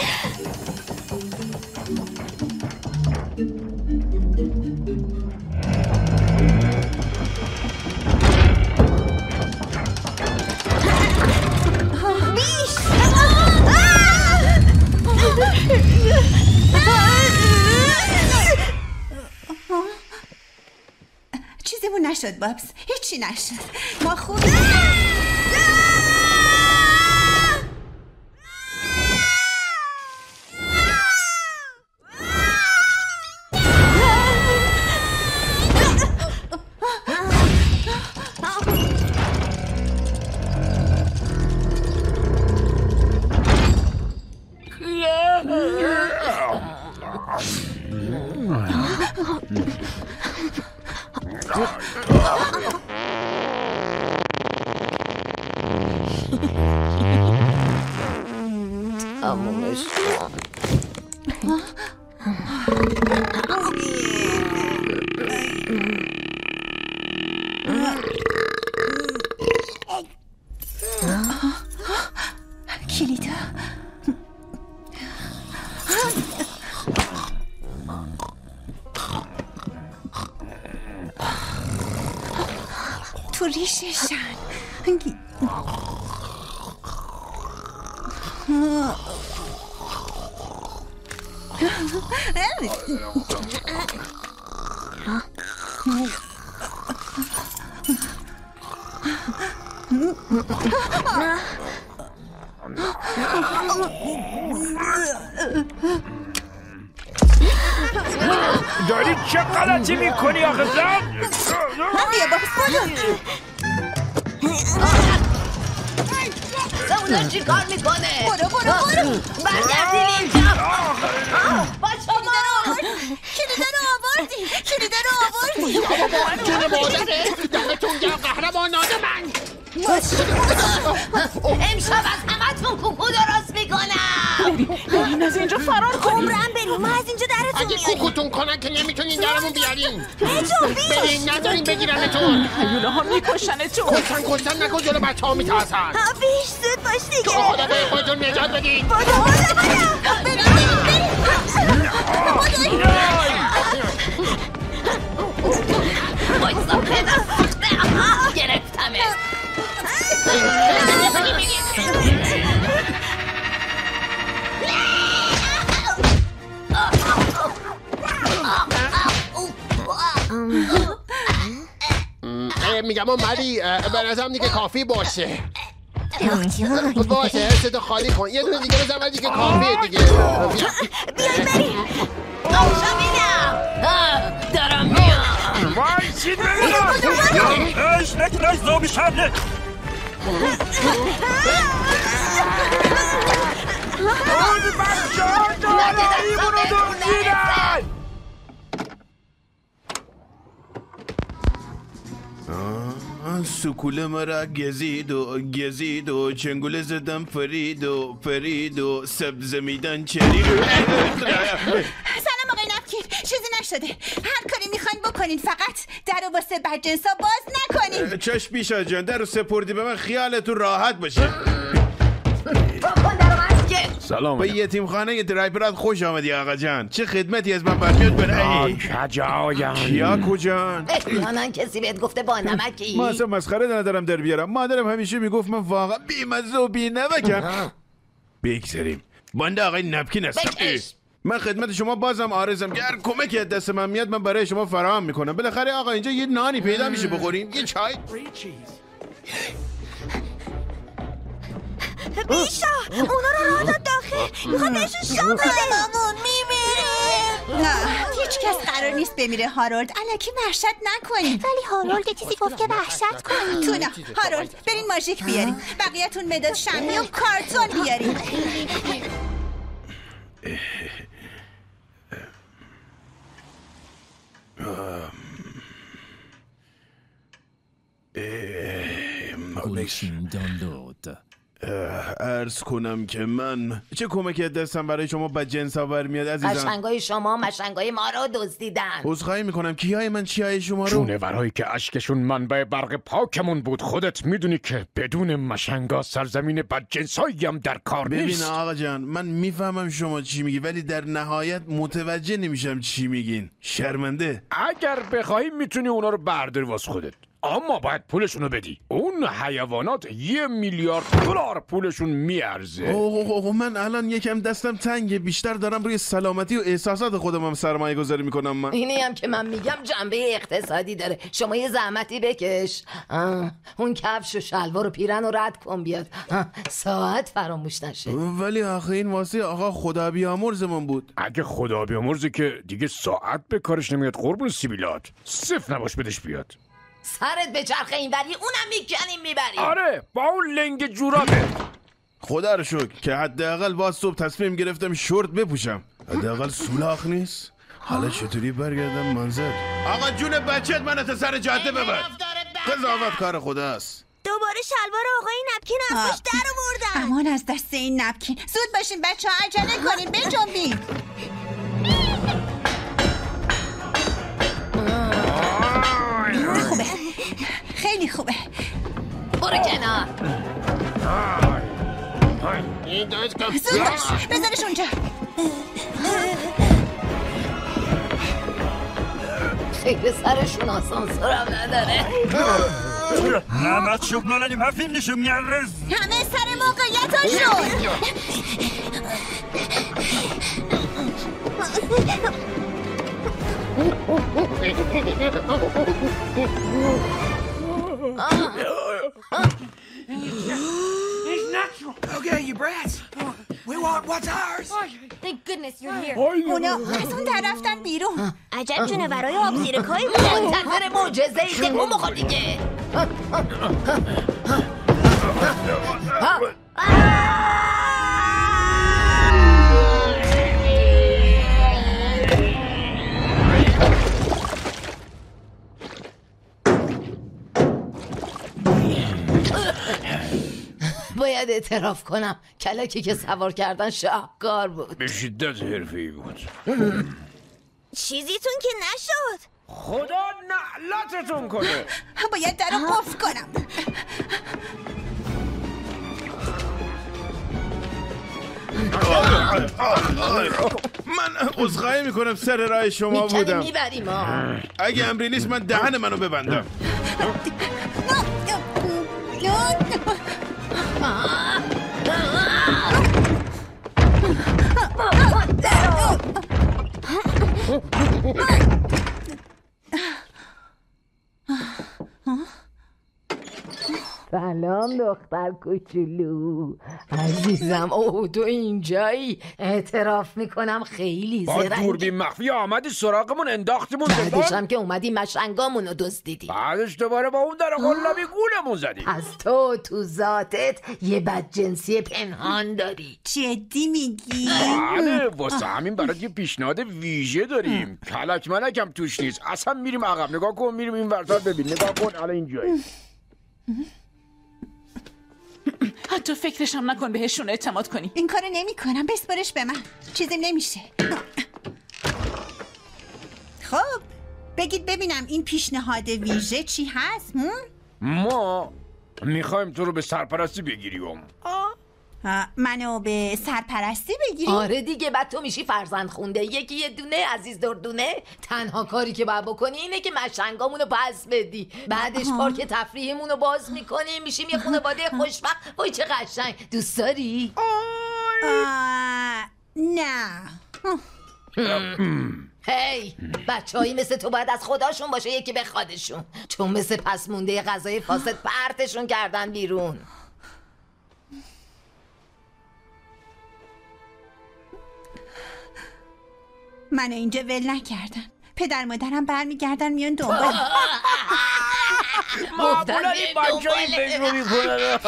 چیزیمون نشد بابس، هیچی نشد. ما خوب تمومش کن. کلیدا تو ریششن. داری چه غلطی میکنی آخه زن؟ بیا بابا اونا چی کار میکنه؟ برو برگردین اینجا. با شما کلیده رو آوردی. جون مادره دمتون گرم قهرمانان من. امشب از همتون کوکو درست میکنم. بریم از اینجا فرار کنیم. عمرم بریم، ما از اینجا درتون اگه کوکوتون کنن که نمیتونین درمون بیارین. برین ندارین بگیرنتون. هیوله ها میکشنتون. کشتن نکن جلو بچه ها میترسن. بیش زود باش دیگه. تو خدا به خودتون نجات بدین. گرفتمه. میگم مری به نظرم دیگه کافی باشه. باشه حرستو خالی کن. یه دونه دیگه بزن دیگه کافیه دیگه. بیای بریم. آشا میدم. دارم میام. وایسید ببینم. اش نکنه زوبی شبله. اون بچه ها داراییمون رو دردیدن. سکوله مرا گزید و چنگوله زدم فرید و سبز میدن چرید. سلام آقای نپکین، چیزی نشده. هر کاری میخواین بکنین، فقط در و واسه بدجنسا باز نکنین. چشم بیشا جان، در رو سپردی به من، خیالتون راحت باشه. سلام. به یتیمخانه درایپرات خوش آمدی آقا جان. چه خدمتی از من برمیاد برای کجایم؟ کیا کجان؟ احتمالاً کسی بهت گفته با نمکی. ما اصلا مسخره ندارم در بیارم. مادرم همیشه میگفت من واقعا بی‌مزه و بی‌نمکم. بگذاریم. بنده آقای نپکین هستم. من خدمت شما بازم عارضم که هر کمکی از دست من میاد من برای شما فراهم میکنم. بالاخره آقا اینجا یه نانی پیدا میشه بخوریم، یه چای. بیشا اونا رو راه داد داخل. میخوام بهشون شام بده. مامون میمیریم. نه هیچ کس قرار نیست بمیره هارولد. الکی وحشت نکنین. ولی هارولد چیزی گفت که وحشت کنین. تو نه هارولد، برین ماژیک بیارین. بقیه‌تون مداد شمی و کارتون بیارین. عرض کنم که من چه کمکی از دستم برای شما بدجنس ها برمیاد عزیزم؟ مشنگای شما مشنگای ما رو دزدیدن. عذرخواهی میکنم کیای من چیای شما رو؟ جونورایی که اشکشون منبع برق پاکمون بود. خودت میدونی که بدون مشنگا سرزمین بدجنسایی هم در کار نیست. ببین آقا جان، من میفهمم شما چی میگی ولی در نهایت متوجه نمیشم چی میگین. شرمنده. اگر بخوای میتونی اونا رو برداری واس خودت، اما باید پولشونو بدی. اون حیوانات 1 میلیارد دلار پولشون میارزه. من الان یکم دستم تنگه، بیشتر دارم روی سلامتی و احساسات خودم هم سرمایه گذاری میکنم. من اینی هم که من میگم جنبه اقتصادی داره. شما یه زحمتی بکش. اون کفش و شلوار و پیرن رو رد کن بیاد. ساعت فراموش نشه. ولی آخه این واسه آقا خدا بیامرزمون بود. اگه خدا بیامرزه که دیگه ساعت به کارش نمیاد. قربون سیبیلات صفر نباش بدش بیاد. سرت به چرخ اینوری اونم میکنیم میبریم. آره با اون لنگ جورابه. خدا رو شکر که حداقل باز صبح تصمیم گرفتم شورت بپوشم. حداقل سولاخ نیست. حالا چطوری برگردم منزل؟ آقا جون بچت منو سر جاده ببر. قضاوت کار خداست. دوباره شلوار آقای نپکین از پشت در آوردن. امان از دست این نپکین. زود باشین بچه‌ها، عجله کنین، بجنبین. خوبه، خیلی خوبه. برو کنار. زود باش، بذارش اونجا. خیلی سرشون آسانسورم نداره. همه شوک نالنیم هفیم نشون میارز. همه سر موقعیتاشون. He's natural. Okay, you brats. We want what's ours. Thank goodness you're here. اونا از اون در رفتن بیرون. عجب جونورای آب زیرکایی بود. منتظر معجزه ای تکون بخور دیگه. باید اعتراف کنم کلکی که سوار کردن شاهکار بود. به شدت حرفه‌ای بود. چیزیتون که نشد. خدا نعلتتون کنه. باید در رو قفل کنم. من عذرخواهی میکنم سر راه شما بودم. میبریم اگه امری نیست من دهن منو ببندم. سلام دختر کوچولو عزیزم. اوه تو اینجایی؟ اعتراف میکنم خیلی با زرنگ. دوربین مخفی آمدی سراغمون انداختیمون بعدش هم که اومدی مشنگامونو دزدیدی. بعدش دوباره با اون در قلابی گولمون زدی. از تو ذاتت یه بدجنسی پنهان داری. جدی میگی؟ بله واسه همین برات یه پیشنهاد ویژه داریم. کلک ملکم توش نیست. اصلا میریم عقب. نگاه کن میریم این ورزاد ببین. نگاه کن الان اینجایی. حتی فکرشم نکن بهشون اعتماد کنی. این کارو نمی کنم. بسپارش به من. چیزی نمیشه. خب بگید ببینم این پیشنهاد ویژه چی هست؟ ما میخوایم تو رو به سرپرستی بگیریم. منو به سرپرستی بگیری؟ آره دیگه. بعد تو میشی فرزند خونده. یکی یه دونه عزیز دردونه. تنها کاری که باید بکنی اینه که مشنگامونو پس بدی. بعدش پارک تفریحیمونو باز میکنیم. میشیم یه خانواده خوشبخت. وای چه قشنگ. دوست داری؟ نه. هی بچه‌هایی مثل تو باید از خداشون باشه یکی بخوادشون. چون مثل پس مونده غذای فاسد پرتشون کردن بیرون. منو اینجا ول نکردن. پدر مادرم برمیگردن میان دنبال. معمولا این بچه های فکر رو میکنن.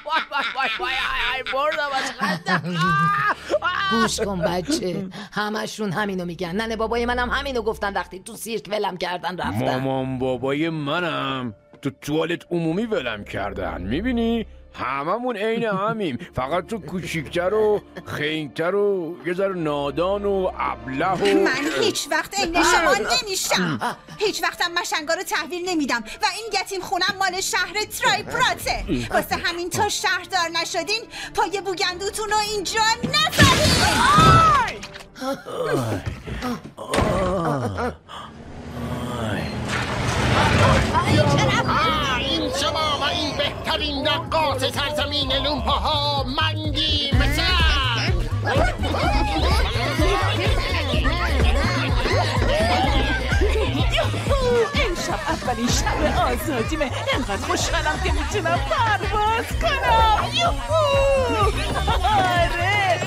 بردم از خندم. گوش کن بچه. همشون همینو میگن. ننه بابای منم همینو گفتن وقتی تو سیرک ولم کردن رفتن. مامان بابای منم تو توالت عمومی ولم کردن. میبینی؟ هممون عین همیم. فقط تو کوچیکتر و خنگتر و یه ذره نادان و ابله و من هیچ وقت عین شما نمیشم. هیچ وقتم مشنگا رو تحویل نمیدم و این یتیم خونم مال شهر ترایپراته. واسه همین تا شهردار نشدین پای بوگندوتون رو اینجا نذارین. این شما و این بهترین رقاص سرزمین لومپاها مندی مسن. این شب اولین شب آزادیمه. انقدر خوشحالم که میتونم پرواز کنم. آره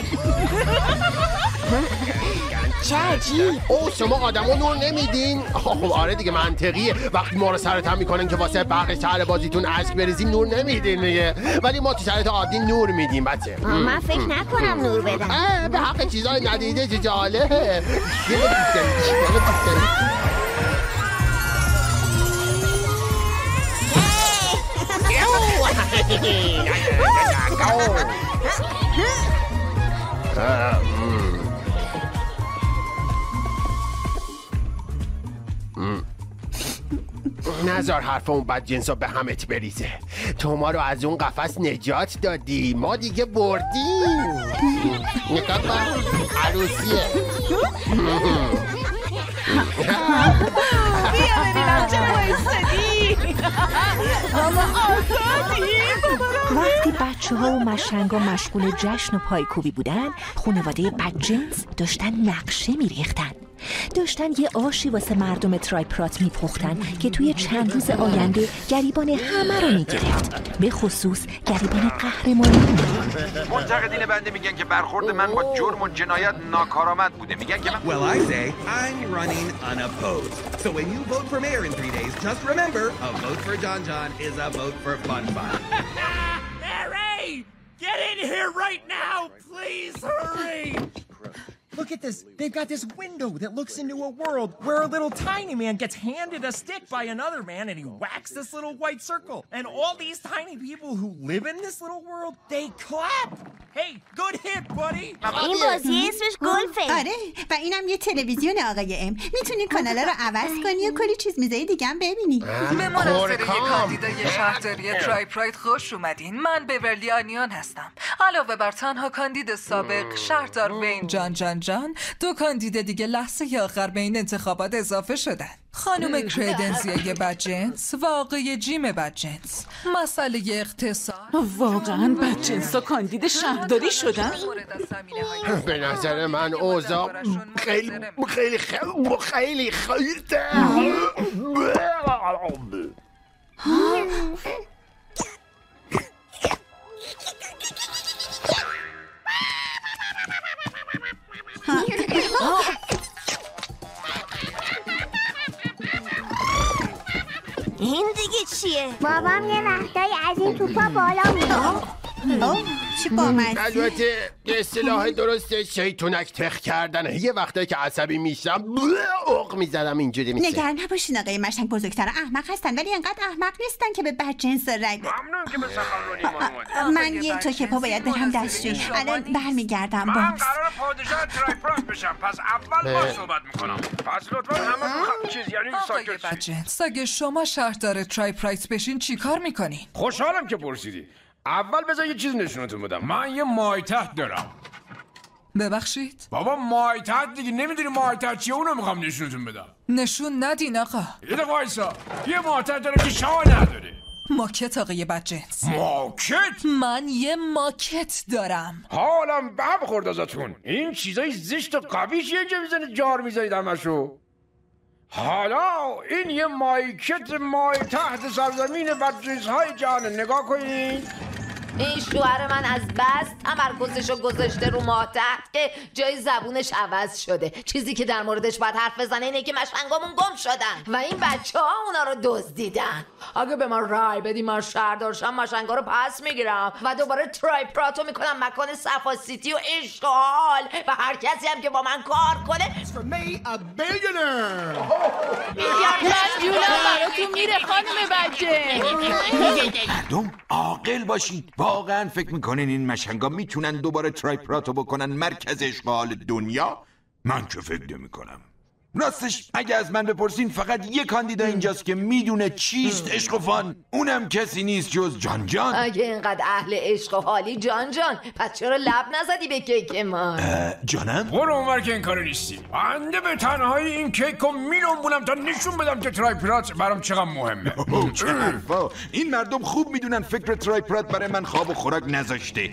چه عجیب. او شما آدمو نور نمیدین؟ خب آره دیگه منطقیه. وقتی ما رو سرتم میکنن که واسه برق شهر بازیتون اشک بریزیم نور نمیدین دیگه. ولی ما تو شرایط عادی نور میدیم بچه. من فکر نکنم نور بدم. به حق چیزای ندیده چه جاله. نذار حرف اون بدجنسا به همت بریزه. تو ما رو از اون قفس نجات دادی. ما دیگه بردیم. نگاه کن عروسیه. بیا ببینم چه بایستدی. بابا آزادی. وقتی بچه ها و مشنگا مشغول جشن و پایکوبی بودن، خانواده بدجنس داشتن نقشه میریختن. داشتن یه آشی واسه مردم ترایپرات میپختن که توی چند روز آینده گریبان همه رو میگرفت، به خصوص گریبان قهرمانی. منتقدین بنده میگن که برخورد من با جرم و جنایت ناکارآمد بوده. میگن که من Well, I say I'm running unopposed. So when you vote for mayor in 3 days, just remember, a vote for John John is a vote for Fun Fun. Mary! Get in here right now! Please hurry! Look at this. They've got this window that looks into a world where a little tiny man gets handed a stick by another man and he whacks this little white circle. And all these tiny people who live in this little world, they clap. Hey, good hit, buddy. این بازی اسمش گلفه. آره و اینم یه تلویزیون آقای ام. میتونی کانالا رو عوض کنی و کلی چیز میزای دیگه هم ببینی. به مناظره کاندیدای شهرداری ترای پراید خوش اومدین. من بیورلی آنیون هستم. علاوه بر تنها کاندید سابق شهردار وین جان 2 کاندید دیگه لحظه آخر به این انتخابات اضافه شدن. خانم کردنزیه بدجنس و آقای جیم بدجنس. مسئله اقتصاد. واقعا بدجنسا کاندید شهرداری شدن؟ به نظر من اوضاع خیلی این دیگه چیه؟ بابام یه وقتایی از این توپا بالا میره. چی بامزه؟ البته اصطلاح درسته شیطونک تخ کردنه. یه وقتایی که عصبی میشم اوق میزدم اینجوری میشه. نگران نباشین آقای مشنگ بزرگتر احمق هستن ولی انقدر احمق نیستن که به بدجنس رای بدن. ممنون که به سخنرانی من یه توکه پا باید برم دستشویی. الان برمیگردم من بابس. قرار پادشاه ترای پراید بشم پس اول با صحبت میکنم. پس لطفا همه چیز یعنی ساکت بدجنس اگه شما شهردار ترای پراید بشین چی کار میکنین؟ خوشحالم که پرسیدی. اول بذار یه چیز نشونتون بدم. من یه مایتحت دارم. ببخشید؟ بابا مایتحت دیگه نمیدونی مایتحت چیه؟ اونو میخوام نشونتون بدم. نشون ندین آقا. یه دقیقه وایسا. یه مایتحت داره که شما نداره. ماکت آقای بدجنس. ماکت؟ من یه ماکت دارم. حالم به هم خورد ازتون. این چیزای زشت و قبیش یه جا میزنه جار میزنید همشو. حالا این یه مای تحت سرزمین بدجنس‌های جهان. نگاه کنید. این شوهر من از بس تمرکزشو گذاشته رو ماتحت که جای زبونش عوض شده. چیزی که در موردش باید حرف بزنه اینه که مشنگامون گم شدن و این بچه ها اونا رو دزدیدن. اگه به من رای بدی من شهردارشم مشنگا رو پس میگیرم و دوباره ترای پراتو میکنم مکان صفا سیتی و عشق و حال و هر کسی هم که با من کار کنه براتون میره خانم بدجنس. مردم عاقل باشید. واقعا فکر میکنین این مشنگا میتونن دوباره ترای پراتو بکنن مرکز اشغال دنیا؟ من که فکر نمیکنم. راستش اگه از من بپرسین فقط یه کاندیدا اینجاست که میدونه چیست عشق و فان. اونم کسی نیست جز جان. اگه اینقدر اهل عشق و حالی جان پس چرا لب نزدی به کیک ما؟ جانم؟ برو اونور که این کارو نیستی. بنده به تنهایی این کیک رو مینونبونم تا نشون بدم که ترای پرات برام چقدر مهمه. چه حرفا. این مردم خوب میدونن فکر ترای پرات برای من خواب و خوراک نذاشته.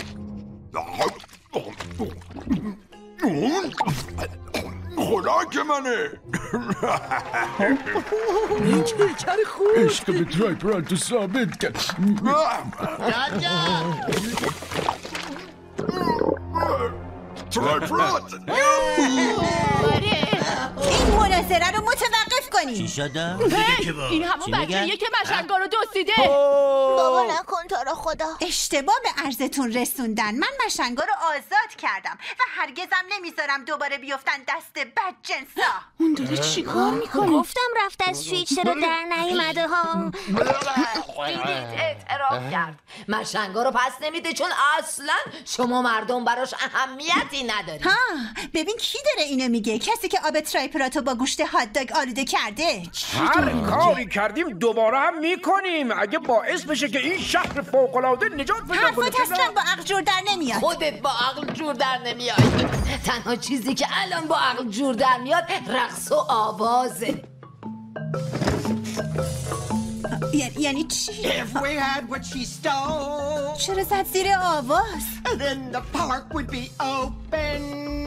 خوراک منه. این کیکر خوب عشق به ترای پرات ثابت کرد. ترای پرات این مناظره رو متوقف کنی. چی شده؟ این همون بچه‌ایه که مشنگا رو دزدیده. بابا نکن تو رو خدا. اشتباه به عرضتون رسوندن. من مشنگا رو آزاد کردم و هرگزم نمیذارم دوباره بیفتن دست بدجنسا. اون داره چی کار میکنه؟ گفتم رفت از سویچ چرا در نیومده ها. اعتراف کرد. مشنگا رو پس نمیده چون اصلا شما مردم براش اهمیتی نداری. ببین کی داره اینو میگه؟ کسی که آب ترای پراتو با گوشت هات داگ آلوده کرده. هر کاری کردیم دوباره هم میکنیم اگه باعث بشه که این شهر فوق‌العاده نجات پیدا کنه. حرفات اصلا با عقل جور در نمیاد. خودت با عقل جور در نمیاد. تنها چیزی که الان با عقل جور در میاد رقص و آوازه. یعنی چی؟ If we had what she stole, چرا زد زیر آواز؟ then the park would be open.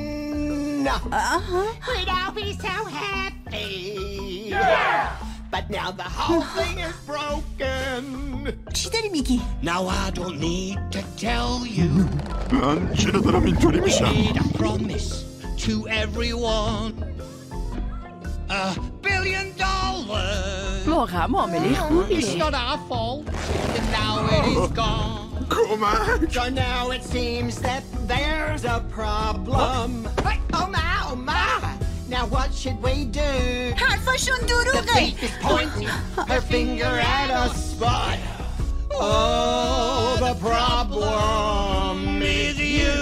We'd all be so happy. Yeah! But now the whole thing is broken. چی داری میگی؟ Now I don't need to tell you. من چرا دارم اینطوری میشم؟ Made a promise to everyone. $1 billion. واقعا معامله خوبیه. It's not our fault. And now it is gone. So now it seems that there's a problem. Oh my. Now what should we do? حرفاشون The دروغه. thief is pointing her finger at us, but oh, the problem is you.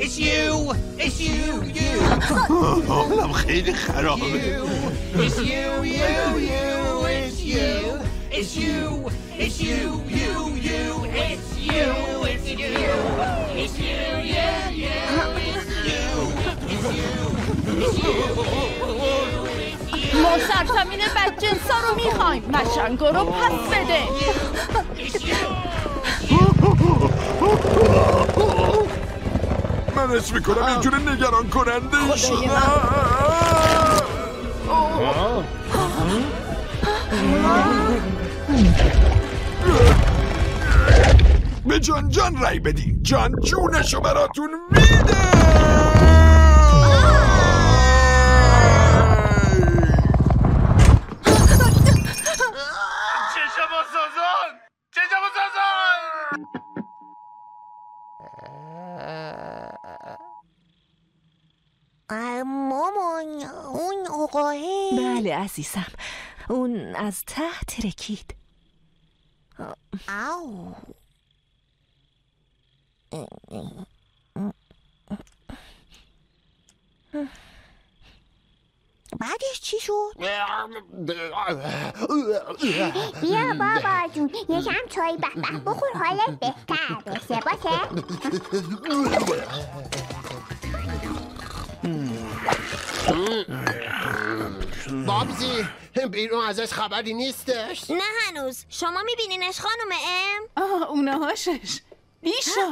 It's you. It's you. You. حالم خیلی خرابه. It's you. You. You. It's you. It's you. It's you. You. You. It's you. It's you. It's you. Yeah. Yeah. It's you. It's you. ما سرزمین بدجنسا رو میخوایم. مشنگا رو پس بده. من اسم میکنم اینجوری نگران کننده شد. به جان جان رای بدین. جان جونشو براتون میده. مامان اون آقاه بله عزیزم، اون از ته ترکید. او بعدش چی شد؟ بیا بابا جون یکم چای بخ بخور حالت بهتر بشه باشه. بابزی بیرون ازش خبری نیستش؟ نه هنوز. شما میبینینش خانم ام؟ اونهاشش بیشا.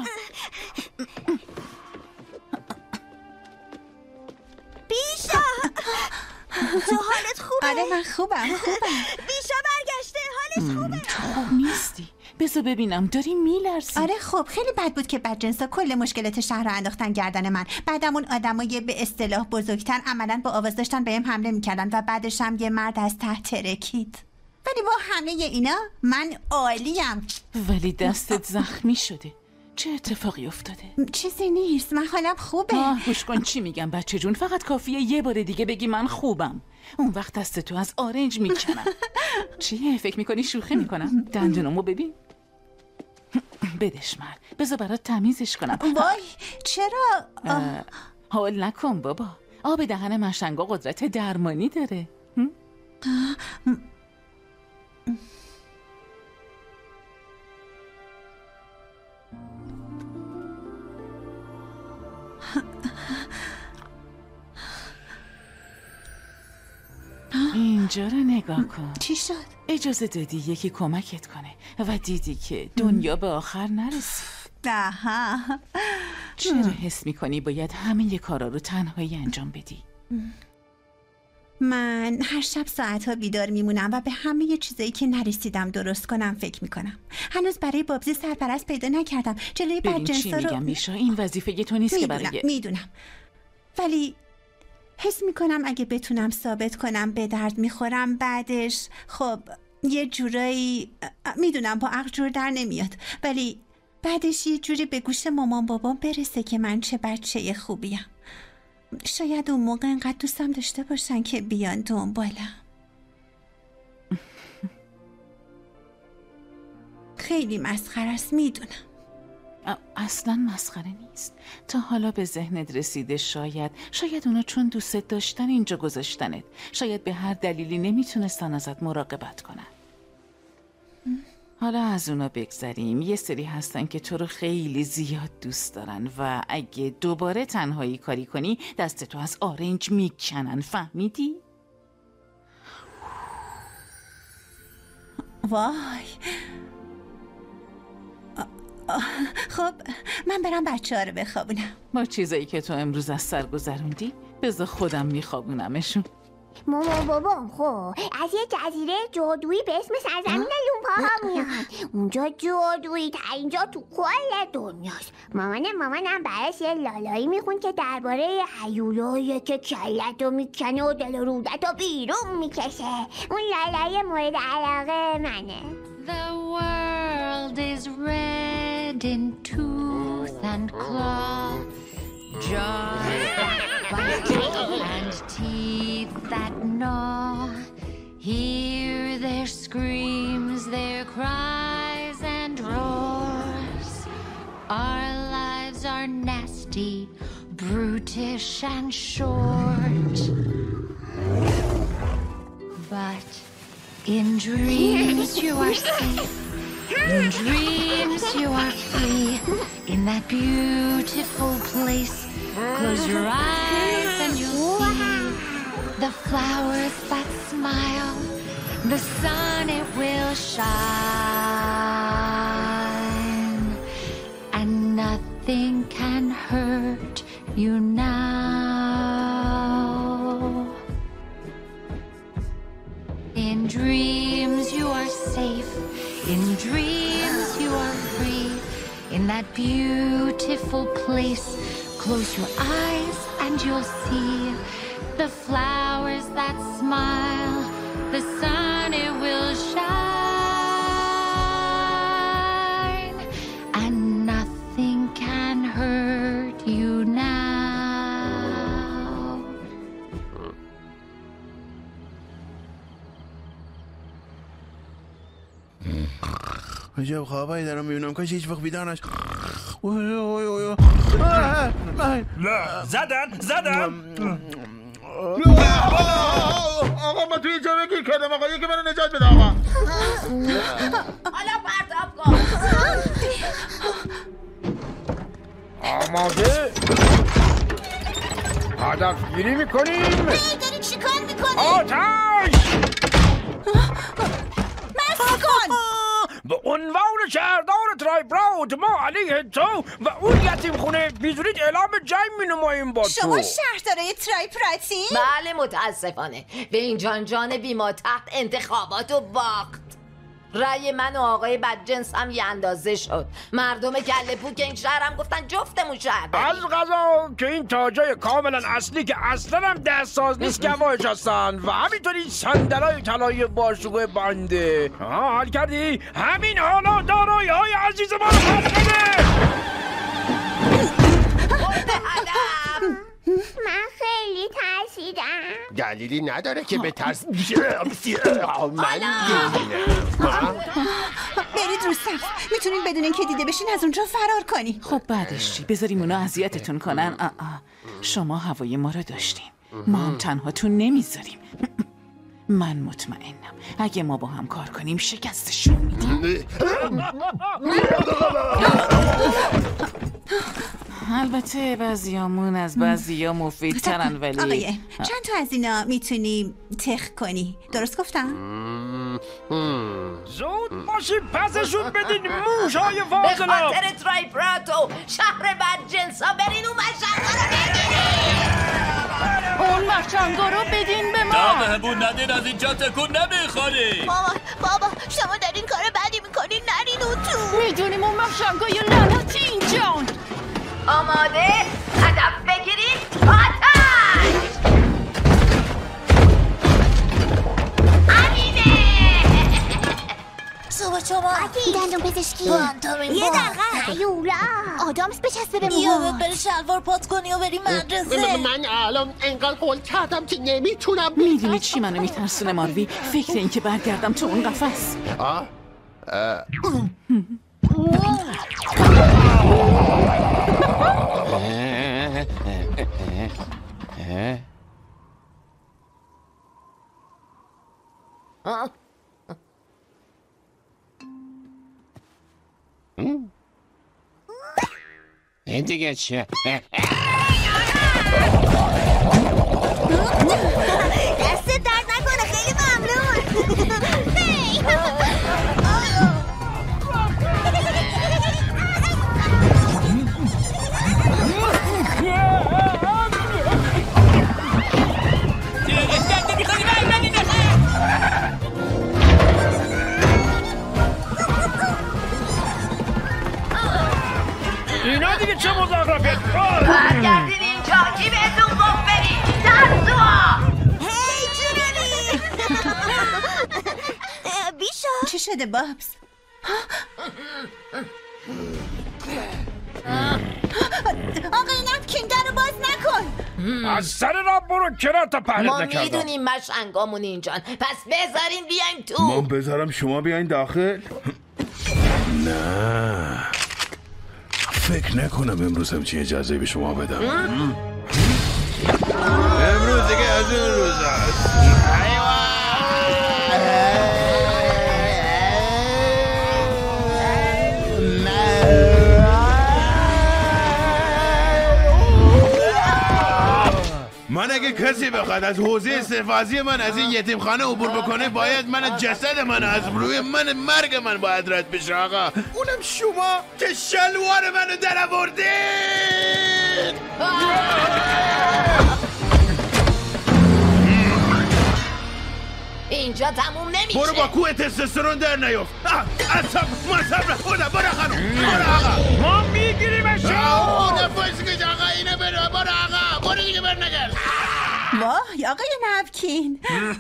بیشا تو حالت خوبه؟ آره من خوبم. بیشا برگشته حالش خوبه. تو خوب نیستی؟ بذار ببینم داری میلرزی. آره خب خیلی بد بود که بدجنسا کل مشکلات شهر رو انداختن گردن من. بعدم اون آدمای به اصطلاح بزرگتر عملاً با آواز داشتن بهم حمله میکردن و بعدش هم یه مرد از ته ترکید. ولی با همه اینا من عالیم. ولی دستت زخمی شده. چه اتفاقی افتاده؟ چیزی نیست، من حالم خوبه. گوش کن چی میگم بچه جون. فقط کافیه یه بار دیگه بگی من خوبم. اون وقت دست تو از آرنج میکنم. چیه؟ فکر میکنی شوخی میکنم؟ دندونمو ببین. بدش من. بذار برات تمیزش کنم. وای چرا؟ حال نکن بابا. آب دهن مشنگا قدرت درمانی داره. اینجا رو نگاه کن. چی شد؟ اجازه دادی یکی کمکت کنه و دیدی که دنیا به آخر نرسید. چرا حس میکنی باید همه کارا رو تنهایی انجام بدی؟ من هر شب ساعتها بیدار میمونم و به همه چیزایی که نرسیدم درست کنم فکر میکنم. هنوز برای بابزی سرپرست پیدا نکردم. جلوی بدجنسا رو میگم میشا این وظیفه تو نیست که برای میدونم ولی حس میکنم اگه بتونم ثابت کنم به درد میخورم بعدش خب یه جورایی میدونم با عقل جور در نمیاد ولی بعدش یه جوری به گوش مامان بابام برسه که من چه بچه خوبیم. شاید اون موقع انقدر دوستم داشته باشن که بیان دنبالم. خیلی مسخره است میدونم. اصلا مسخره نیست. تا حالا به ذهنت رسیده شاید اونا چون دوستت داشتن اینجا گذاشتنت. شاید به هر دلیلی نمیتونستن ازت مراقبت کنن. حالا از اونا بگذریم. یه سری هستن که تو رو خیلی زیاد دوست دارن و اگه دوباره تنهایی کاری کنی دست تو از آرنج میکنن. فهمیدی؟ وای خب من برم بچه ها رو بخوابونم. با چیزایی که تو امروز از سر گذروندی بذار خودم میخوابونمشون. مامان بابام خب از یه جزیره جادویی به اسم سرزمین لومپاها میاد. اونجا جادویی تا اینجا تو کل دنیاست. مامانم براش یه لالایی میخون که درباره هیولاییه که کلتو میکنه و دل رودتو بیرون میکشه. اون لالایی مورد علاقه منه. The world is red in tooth and claw, jaws that bite and teeth that gnaw. Hear their screams, their cries and roars. Our lives are nasty, brutish and short. But in dreams you are safe. In dreams you are free. In that beautiful place, close your eyes and you'll see the flowers that smile. The sun, it will shine, and nothing can hurt you now. In dreams you are safe. In dreams you are free. In that beautiful place, close your eyes and you'll see the flowers that smile. The sun, it will shine, and nothing can hurt you now. عجب خوابایی دارم میبینم کاش هیچ وقت بیدار نش. لا زدن آقا ما توی اینجا بگیر کردم آقا یکی منو نجات بده آقا. حالا پرتاب کن. آماده هدف گیری میکنیم. داری چی کار میکنی؟ آتش مست کن. به عنوان شهردار ترایپراود ما علیه تو و اون یتیم خونه بیزورید اعلام جنگ مینماییم با تو. شما شهردارای ترایپراتی؟ بله متاسفانه به این جان بی ما تحت انتخاباتو باخت. رأی من و آقای بدجنس هم یه اندازه شد. مردم گله پوک این شهر هم گفتن جفتمون شهرداری. از غذا که این تاجای کاملا اصلی که اصلا هم دستساز نیست گواهش هستن و همینطوری صندلای طلایی باشکوه بنده. حال کردی؟ همین حالا دارایی های عزیز ما رو پس بده. من خیلی ترسیدم. دلیلی نداره که به ترس من برید رو صف. میتونین بدون اینکه دیده بشین از اونجا فرار کنی. خب بعدش چی؟ بذاریم اونا اذیتتون کنن؟ شما هوای ما رو داشتیم، ما هم تنهاتون نمیذاریم. من مطمئنم اگه ما با هم کار کنیم شکستشون میدیم. البته بعضیامون از بعضیا مفیدترن ولی آقایه چند تا از اینا میتونی تخ کنی؟ درست گفتم؟ زود باشی پسشون بدین موشای به فاضلا. خاطر ترایپراتو شهر بدجنسا برین اون مشنگا رو بگیرین. اون مشنگا رو بدین به ما. نه بهبون ندین، از اینجا تکون نمیخوری. بابا شما دارین کار بدی میکنین، نرین اون تو. میدونیم اون مشنگای لعنتی اینجان. آماده؟ هدف بگیرید آتش! همینه! صبح شما دندون پزشکی یه دقیقه هیولا آدامس بچسبه به موهات. بری شلوار پات کنی و بری مدرسه. من الان انقدر قول کردم که نمیتونم. میدونی چی منو میترسونه ماروی؟ فکر این که برگردم تو اون قفس. این دیگه چیه؟ دست درد نکنه، خیلی ممنون. اینا دیگه چه مزخرفیه؟ برگردین اینجا، کی بهتون گفت برید؟ ترسوها! هی جونمی! بیشا چی شده بابس؟ آقای نپکین در رو باز نکن. از سر را برو کنار تا پهلت ما نکردم. میدونیم مشنگامون اینجان، پس بذارین بیایم تو. من بذارم شما بیاین داخل؟ نه فکر نکنم امروز همچین اجازه به شما بدم. امروز دیگه از این روز هست. من اگه کسی بخواد از حوزه سرفازی من از این یتیمخانه عبور بکنه باید من جسد من از روی من مرگ من باید رد بشه آقا. اونم شما که شلوار منو در آوردید. اینجا تموم نمیشه. برو با کوه تستوسترون در نیفت. اصاب مصاب خدا برو خانم. برو آقا ما میگیریمش. نفسکش آقا اینو برو آقا برو دیگه برنگرد. وای آقای نپکین.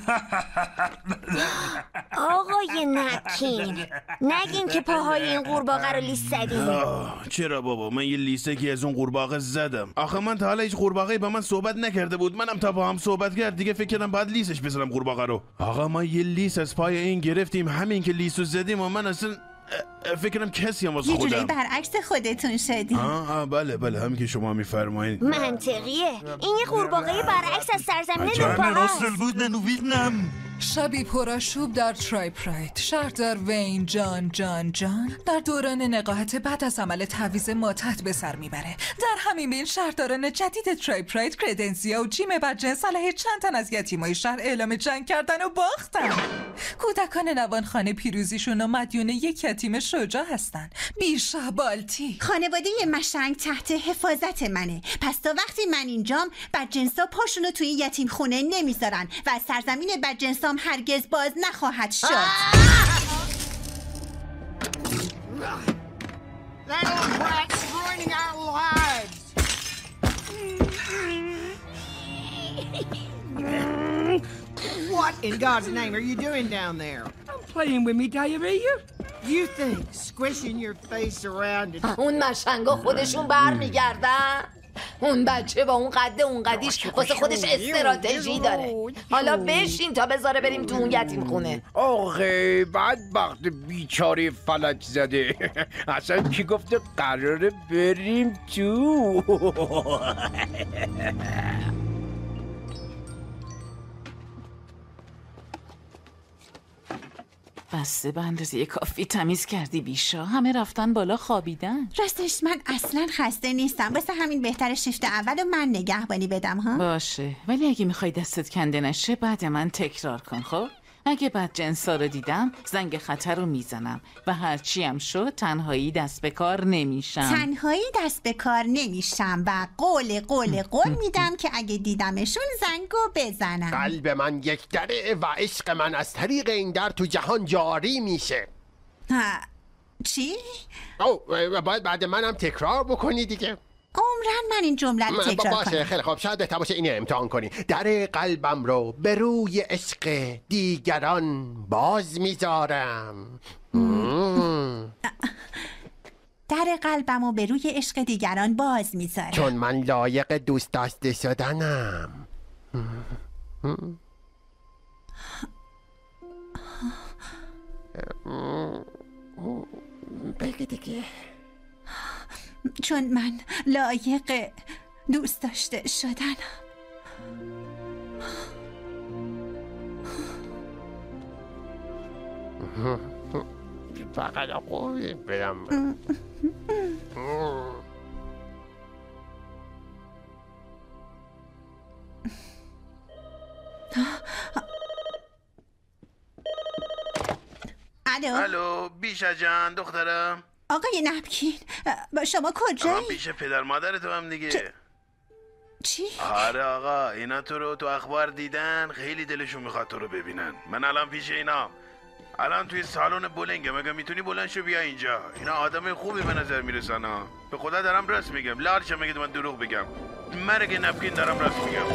آقای نپکین نگین که پاهای این قورباغه رو لیست زدین. چرا بابا من یه لیستکی از اون قورباغه زدم. آخه من تا حالا هیچ قورباغه‌ای با من صحبت نکرده بود. منم تا با هم صحبت کرد دیگه فکر کردم باید لیستش بزنم قورباغه رو. آقا ما یه لیست از پای این گرفتیم همین که لیستو زدیم و من اصلا فکر کنم کسی هم واسه خودم یه جوری برعکس خودتون شدیم. بله همین که شما میفرمایید. منطقیه. این یه قورباغه برعکس از سرزمین نوپاهاست. شبی پرآشوب در ترای پراید. شهردار وین جان در دوران نقاهت بعد از عمل تعویض ماتحت به سر میبره. در همین بین شهرداران جدید ترای پراید کردنسیا و جیم بدجنس علیه چند تن از یتیمای شهر اعلام جنگ کردن و باختن. کودکان نوانخانه پیروزیشون و مدیون یک یتیم شجاع هستن. بیشا بالتی. خانواده مشنگ تحت حفاظت منه. پس تا وقتی من اینجام بدجنسا پاشونو توی یتیم خونه نمیذارن و از سرزمین بدجنسام هرگز باز نخواهد شد. That old brat's ruining our lives. What in God's name are you doing down there? I'm playing with me diarrhea. You think squishing your face around it... اون مشنگا خودشون برمیگردن؟ اون بچه با اون قد اون قدیش واسه خودش استراتژی داره. حالا بشین تا بذاره بریم تو اون یتیم خونه. آخه بدبخت بیچاره فلج زده. اصلا کی گفته قراره بریم تو؟ بسته به اندازه کافی تمیز کردی بیشا. همه رفتن بالا خوابیدن. راستش من اصلا خسته نیستم. واسه همین بهتر شیفت اول و من نگهبانی بدم ها. باشه ولی اگه میخوای دستت کنده نشه بعد من تکرار کن. خب اگه بدجنسا رو دیدم زنگ خطر رو میزنم و هرچی هم شد تنهایی دست به کار نمیشم. و قول میدم که اگه دیدمشون زنگو بزنم. قلب من یک دره و عشق من از طریق این در تو جهان جاری میشه. چی؟ باید بعد منم تکرار بکنی دیگه. عمرن من این جمله رو تکرار کنم. باشه خیلی خوب شاید بهتر باشه اینو امتحان کنی. در قلبم رو به روی عشق دیگران باز میذارم. در قلبم رو به روی عشق دیگران باز میذارم چون من لایق دوست داشته شدنم. بگی دیگه. چون من لایق دوست داشته شدنم. فقط خوبی برم. الو بیشا جان دخترم. آقای نپکین شما کجایی؟ من پیش پدر مادرتو هم دیگه. چی؟ آره آقا اینا تو رو تو اخبار دیدن خیلی دلشون میخواد تو رو ببینن. من الان پیش اینا الان توی سالن بولینگه. مگه میتونی بلند شو بیا اینجا؟ اینا آدم خوبی به نظر میرسن ها. به خدا دارم راست میگم. لارچم میگه من دروغ بگم. مرگ نپکین دارم راست میگم.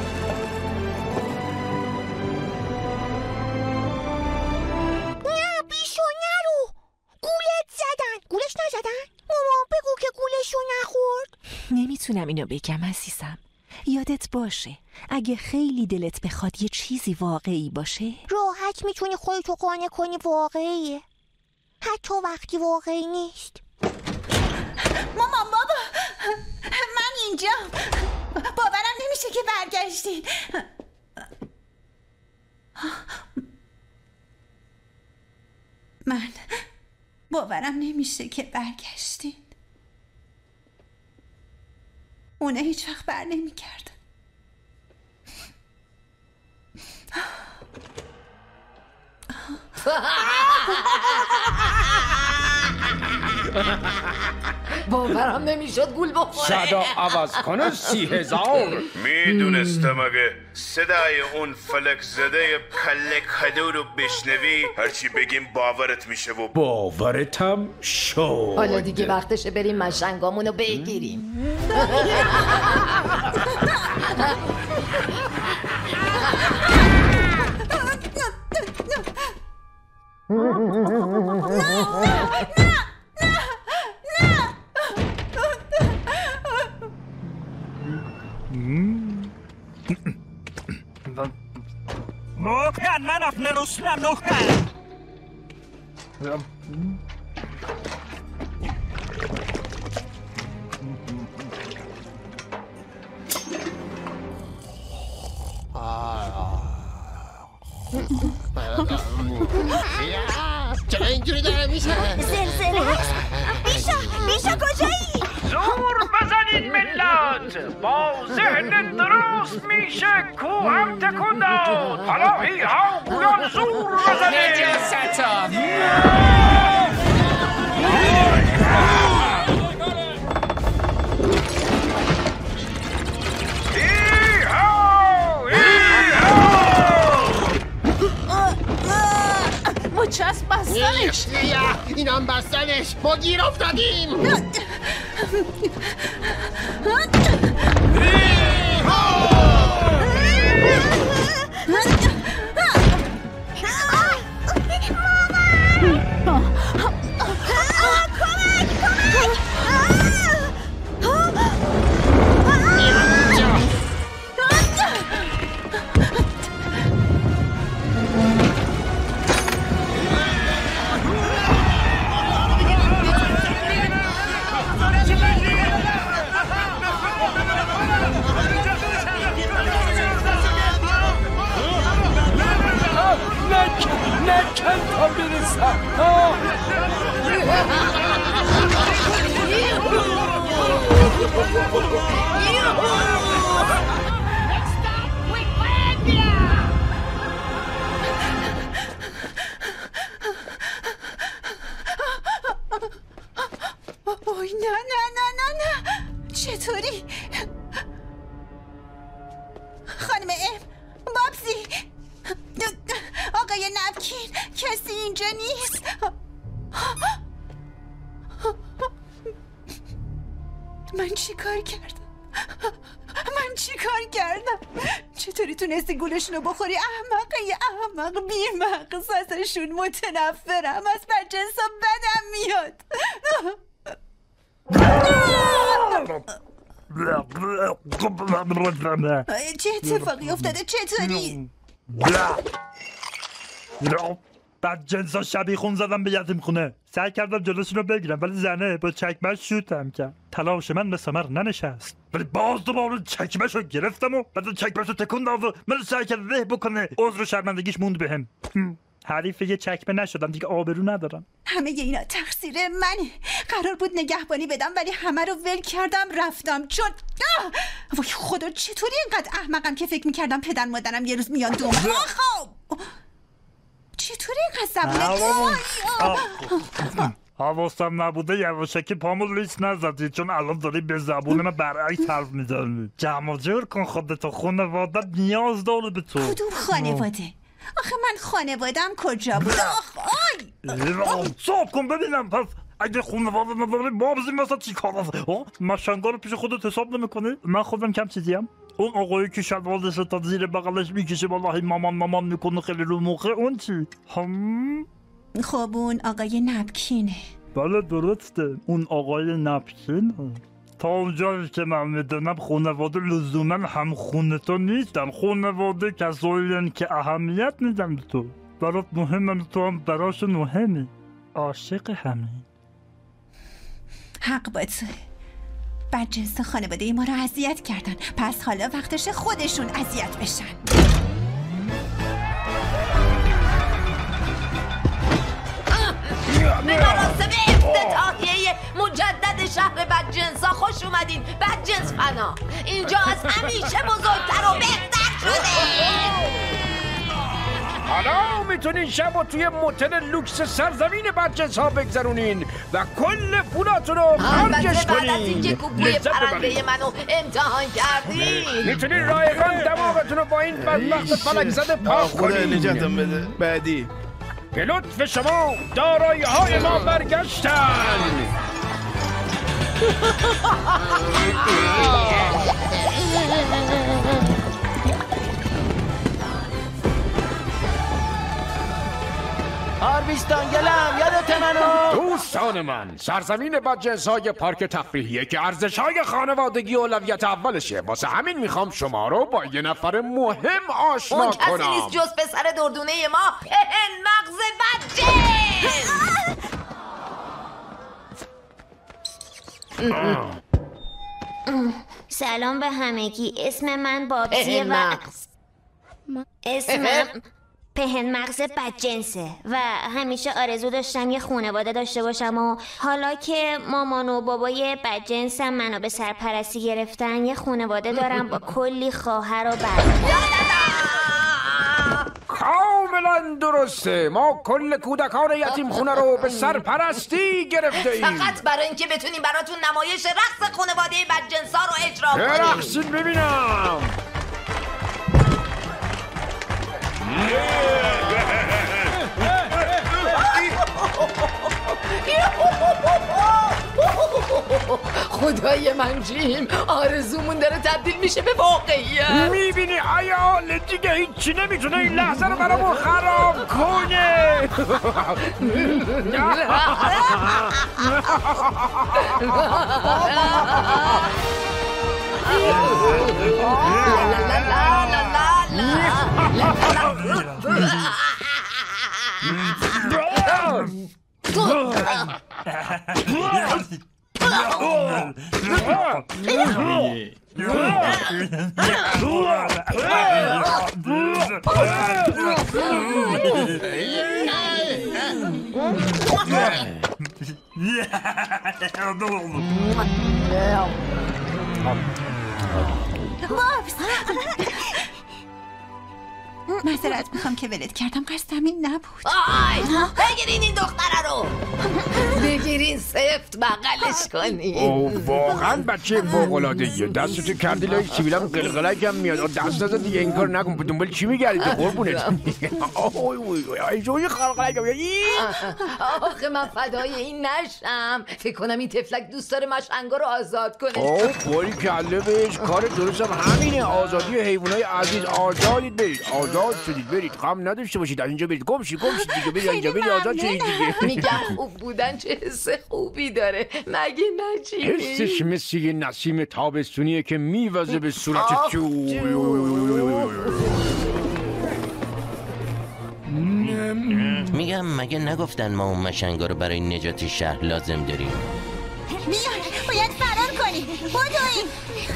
نه بیشو نرو. گولت زدن. گولش نزدن؟ مامان بگو که گولشو نخورد. نمیتونم اینو بگم عزیزم. یادت باشه اگه خیلی دلت بخواد یه چیزی واقعی باشه راحت میتونی خودتو قانع کنی واقعیه، حتی وقتی واقعی نیست. مامان بابا من اینجا. باورم نمیشه که برگشتین. من باورم نمیشه که برگشتین. اونه هیچ وقت بر نمیگردن. باورم نمیشد گول بخوره. صدا عوض کنه 30,000. میدونستم اگه صدای اون فلک زده کله کدو رو بشنوی هرچی بگیم باورت میشه و باورتم شد. حالا دیگه وقتشه بریم مشنگامونو بگیریم. نوکن من افنه رسلم نوکن. چرا اینجوری داره میشه؟ زلزله هست. بیشا کجایی؟ زور بزنین ملت، با ذهن درست میشه کوهم تکون داد. حالا ها بودن زور بزنین. نجاستا چسب بستنش. این هم بستنش. ما گیر افتادیم. نکن تا برسم. اوی نه نه نه نه نه. چطوری؟ خانم ام، بابزی، آقای نپکین، کسی اینجا نیست. من چی کار کردم؟ من چی کار کردم؟ چطوری تونستی گولشونو بخوری؟ احمق بی مغز. ازشون متنفرم. از بدجنسا بدم میاد. چه اتفاقی افتاده؟ چطوری؟ بدجنسا شبیخون زدم به یتیم خونه. سعی کردم جلوشون رو بگیرم ولی زنه با چکمش شوتم کرد. تلاش من به ثمر ننشست ولی باز دوباره چکمش رو گرفتم و بعد چکمش رو تکون داد و من سعی کرد له بکنه. عذر و شرمندگیش موند بهم. حریف یه چکمه نشدم دیگه. آبرو ندارم. همه اینا تقصیر منه. قرار بود نگهبانی بدم ولی همه رو ول کردم رفتم. چون وای خدا، چطوری اینقدر احمقم که فکر میکردم پدر مادرم یه روز میان دوم. خب چطوری اینقدر زبونه؟ حواستم نبوده یواشکی پامو لیست نزدی چون الان داری به زبون من برعکس حرف میزنی. جمع جور کن خودتو. خانوادت نیاز داره به تو. کدوم خانواده؟ آخه من خانوادم کجا بود؟ صاحب کن ببینم. پس اگه خانواده نداری بابزیم واسه چی کار است؟ مشنگا رو پیش خودت حساب نمیکنی؟ من خودم کم چیزیم. اون آقایی که شلوارش تا زیر بغلش میکشه والله مامان میکنه خیلی رو موقع. اون چی؟ خب اون آقای نپکینه. بله درسته، اون آقای نپکینه. تا اونجایی که من میدونم خانواده لزوما هم خونه تو نیستن. خانواده کسایی که اهمیت میدن به تو. برات مهمه تو هم براش مهمی. عاشق همین. حق باید بدجنس خانواده ما رو اذیت کردن، پس حالا وقتش خودشون اذیت بشن. به مراسم افتتاحیه مجدد شهر بدجنسا خوش اومدین. بدجنس فنا اینجا از همیشه بزرگتر و بهتر شده. حالا میتونین شب و توی موتل لوکس سرزمین بدجنس ها بگذرونین و کل پولاتون رو خرجش کنین. بعد از اینکه کوبوی پرنده منو امتحان کردین میتونین رایگان دماغتون رو با این بدبخت فلک زده پاک خدا کنین. نجاتم بده. بعدی به لطف شما دارایی های ما برگشتن. آرویستان گلم یادت منو. دوستان من، سرزمین بدجنس های پارک تفریحیه که ارزش های خانوادگی اولویت اولشه. واسه همین میخوام شما رو با یه نفر مهم آشنا اون کنم. کسی نیست جز پسر دردونه ما، پهن مغز بدجنس. سلام به همگی. اسم من بابزیه و اسمم پهن مغز بدجنسه و همیشه آرزو داشتم یه خانواده داشته باشم و حالا که مامان و بابای بدجنسم منو به سرپرستی گرفتن یه خانواده دارم با کلی خواهر و برادر. کاملا درسته. ما کل کودکان یتیم خونه رو به سرپرستی گرفته ایم. فقط برای اینکه بتونیم براتون نمایش رقص خانواده بدجنسا رو اجرا کنیم. رقصین ببینم. خدای من جیم، آرزومون داره تبدیل میشه به واقعیت. میبینی عیال دیگه هیچی نمیتونه این لحظه رو برامون خراب کنه. معذرت میخوام که ولت کردم، قصدم این نبود. بگیرین این دختره رو، بگیرین سفت بغلش کنین. او واقعا بچه فوق‌العاده‌ایه. دستتو کردی لای سیبیلم قلقلکم میاد. دست نزد دیگه این کار نکن. دنبال چی میگردی تو قربونت؟ اوی قلقلکم. آخه من فدای این نشم. فکر کنم این تفلک دوست داره مشنگا رو آزاد کنه. او باری کله بهش. کار درستم همینه. آزادی حیوانای عزیز. آزادید برید. آزاد شدید برید. غم نداشته باشید. از اینجا برید. گم شید دیگه. برید اینجا برید. آزاد شدید دیگه. میگم خوب بودن چه حس خوبی داره، مگه نجیبی؟ حسش مثل یه نسیم تابستونیه که میوزه به صورت تو. میگم مگه نگفتن ما اون مشنگا رو برای نجات شهر لازم داریم؟ بیان باید فرار کنیم. بدویم.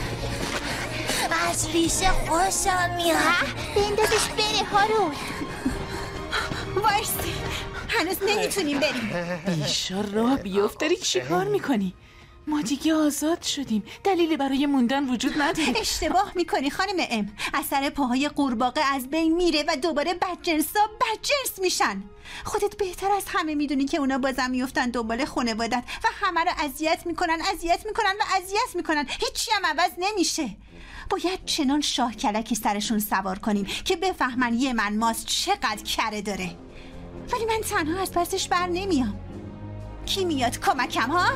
از ریشه خوشم میاد. بندازش بره هارون. وایستی، هنوز نمیتونیم بریم. بیشا راه بیفت. داری چی کار میکنی؟ ما دیگه آزاد شدیم. دلیلی برای موندن وجود نداره. اشتباه میکنی خانم ام. اثر پاهای قورباغه از بین میره و دوباره بدجنسا بدجنس میشن. خودت بهتر از همه میدونی که اونا بازم میفتن دنبال خانوادت و همه رو اذیت میکنن و اذیت میکنن. هیچی هم عوض نمیشه. باید چنان شاه کلکی سرشون سوار کنیم که بفهمن یه من ماست چقدر کره داره. ولی من تنها از پسش بر نمیام. کی میاد کمکم ها؟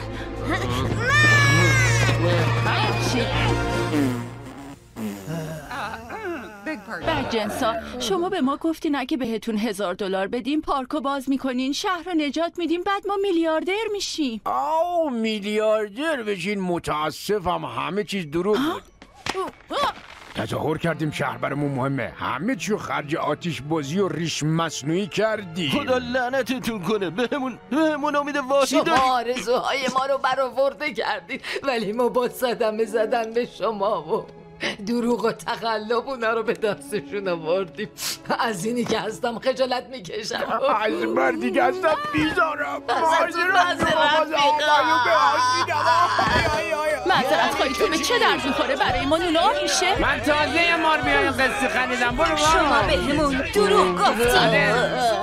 بدجنسا، شما به ما گفتین اگه بهتون $1000 بدیم پارکو باز میکنین، شهر رو نجات میدیم، بعد ما میلیاردر میشیم. میلیاردر بشین؟ متاسفم همه چیز دروغ بود. تظاهر کردیم شهر برامون مهمه. همه چیو خرج آتیش بازی و ریش مصنوعی کردی. خدا لعنتتون کنه. بهمون امید واهی دارید. شما آرزوهای ما رو برآورده کردید ولی ما با صدمه زدن به شما و دروغ و تقلب اونا رو به دستشون آوردیم. از اینی که هستم خجالت میکشم. از مردی که هستم بیزارم. معذرت خواهی تو به چه درد میخوره برای ما نون آریشه؟ من تازه مار بیایم قصه خندیدم. برو شما به همون دروغ گفتید.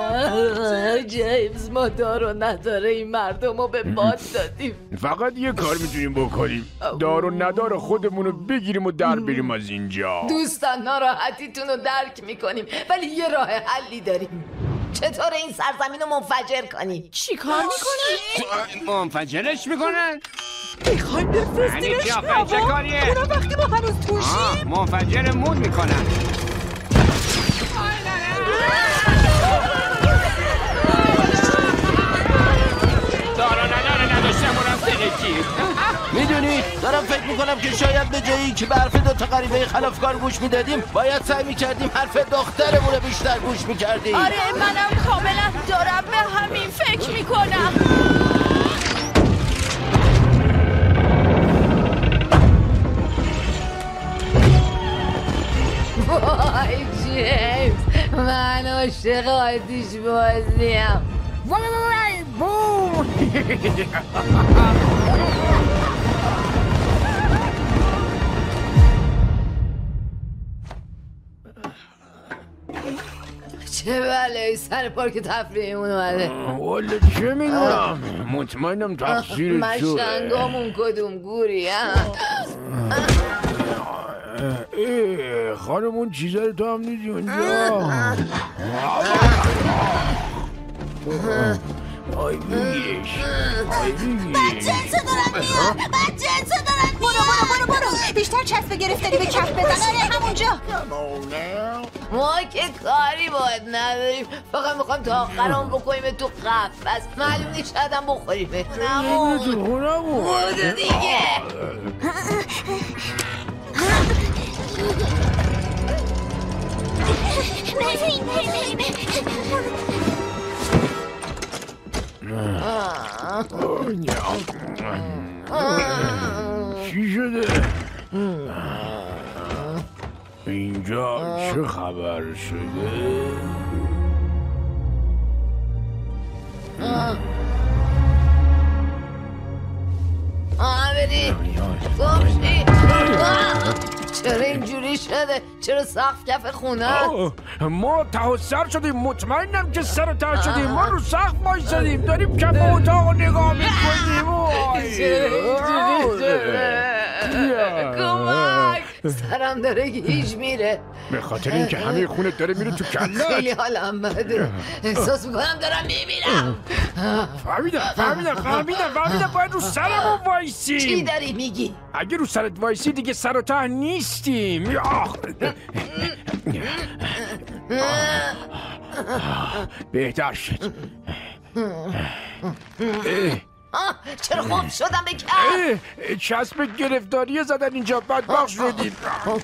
جیمز ما دار و نداره این مردم رو به باد دادیم. فقط یه کار میتونیم بکنیم. دار و ندار خودمون رو بگیریم و در بریم از اینجا. دوستان ناراحتیتون رو درک میکنیم ولی یه راه حلی داریم. چطور این سرزمین رو منفجر کنیم؟ چی کار میکنن؟ منفجرش میکنن؟ میخوایم بفرستیمش هوا؟ چه کاریه؟ اونا وقتی ما هنوز توشیم؟ منفجرمون میکنن. دارا نداشتم اونم سنگی. میدونید دارم فکر میکنم که شاید به جایی که به حرف دوتا غریبه خلافکار گوش میدادیم باید سعی میکردیم حرف دخترمون رو بیشتر گوش میکردیم. آره منم کاملا دارم به همین فکر میکنم. وای جیمز من عاشق آتیش بازیم. وای بوم. چه بلایی سر پارک تفریحیمون اومده. والا چه میدونم. مطمئنم تقصیر تو. مشنگامون کدوم گوری خانم اون چیزا رو تو هم نیدی اونجا. آی بگیش. بدجنسو دارن میان. بدجنسو دارن میان. برو بیشتر چسب گرفتاری به کف بزن. آره همونجا. ما که کاری باید نداریم فقط میخوایم تا آخرام بکنیم تو قفس. معلوم نیست شاید هم بخوریم. بودو دیگه. چی شده؟ اینجا چه خبر شده؟ برید گمشی. چرا اینجوری شده؟ چرا سقف کف خونه؟ ما ته و سر شدیم. مطمئنم که سر و ته شدیم. ما رو سقف وایسادیم داریم کف اتاق رو نگاه میکنیم. چرا اینجوری شده؟ کمک سرم داره گیج میره. به خاطر اینکه همه خونت داره میره تو کلت. خیلی حالم بده. احساس میکنم دارم میمیرم. فهمیدم باید رو سرمون وایسیم. چی داری میگی؟ اگه رو سرت وایسی دیگه سر و ته نیستیم. بهتر شد. چرا خوب شدم به کف؟ چسب گرفتاری زدن اینجا بدبخت شدیم.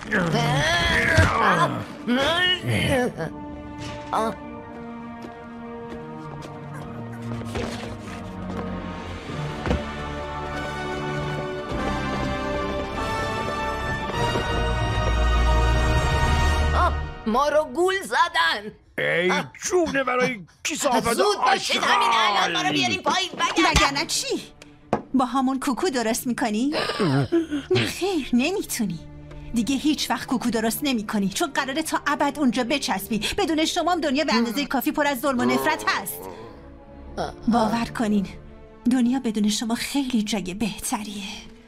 ما رو گول زدن. ای جونه برای کثافت. زود باشید همین الان ما رو بیاریم پایین. وگرنه چی؟ با همون کوکو درست میکنی؟ نه خیر نمیتونی. دیگه هیچ وقت کوکو درست نمیکنی چون قراره تا ابد اونجا بچسبی. بدون شما هم دنیا به اندازه کافی پر از ظلم و نفرت هست. باور کنین دنیا بدون شما خیلی جای بهتریه.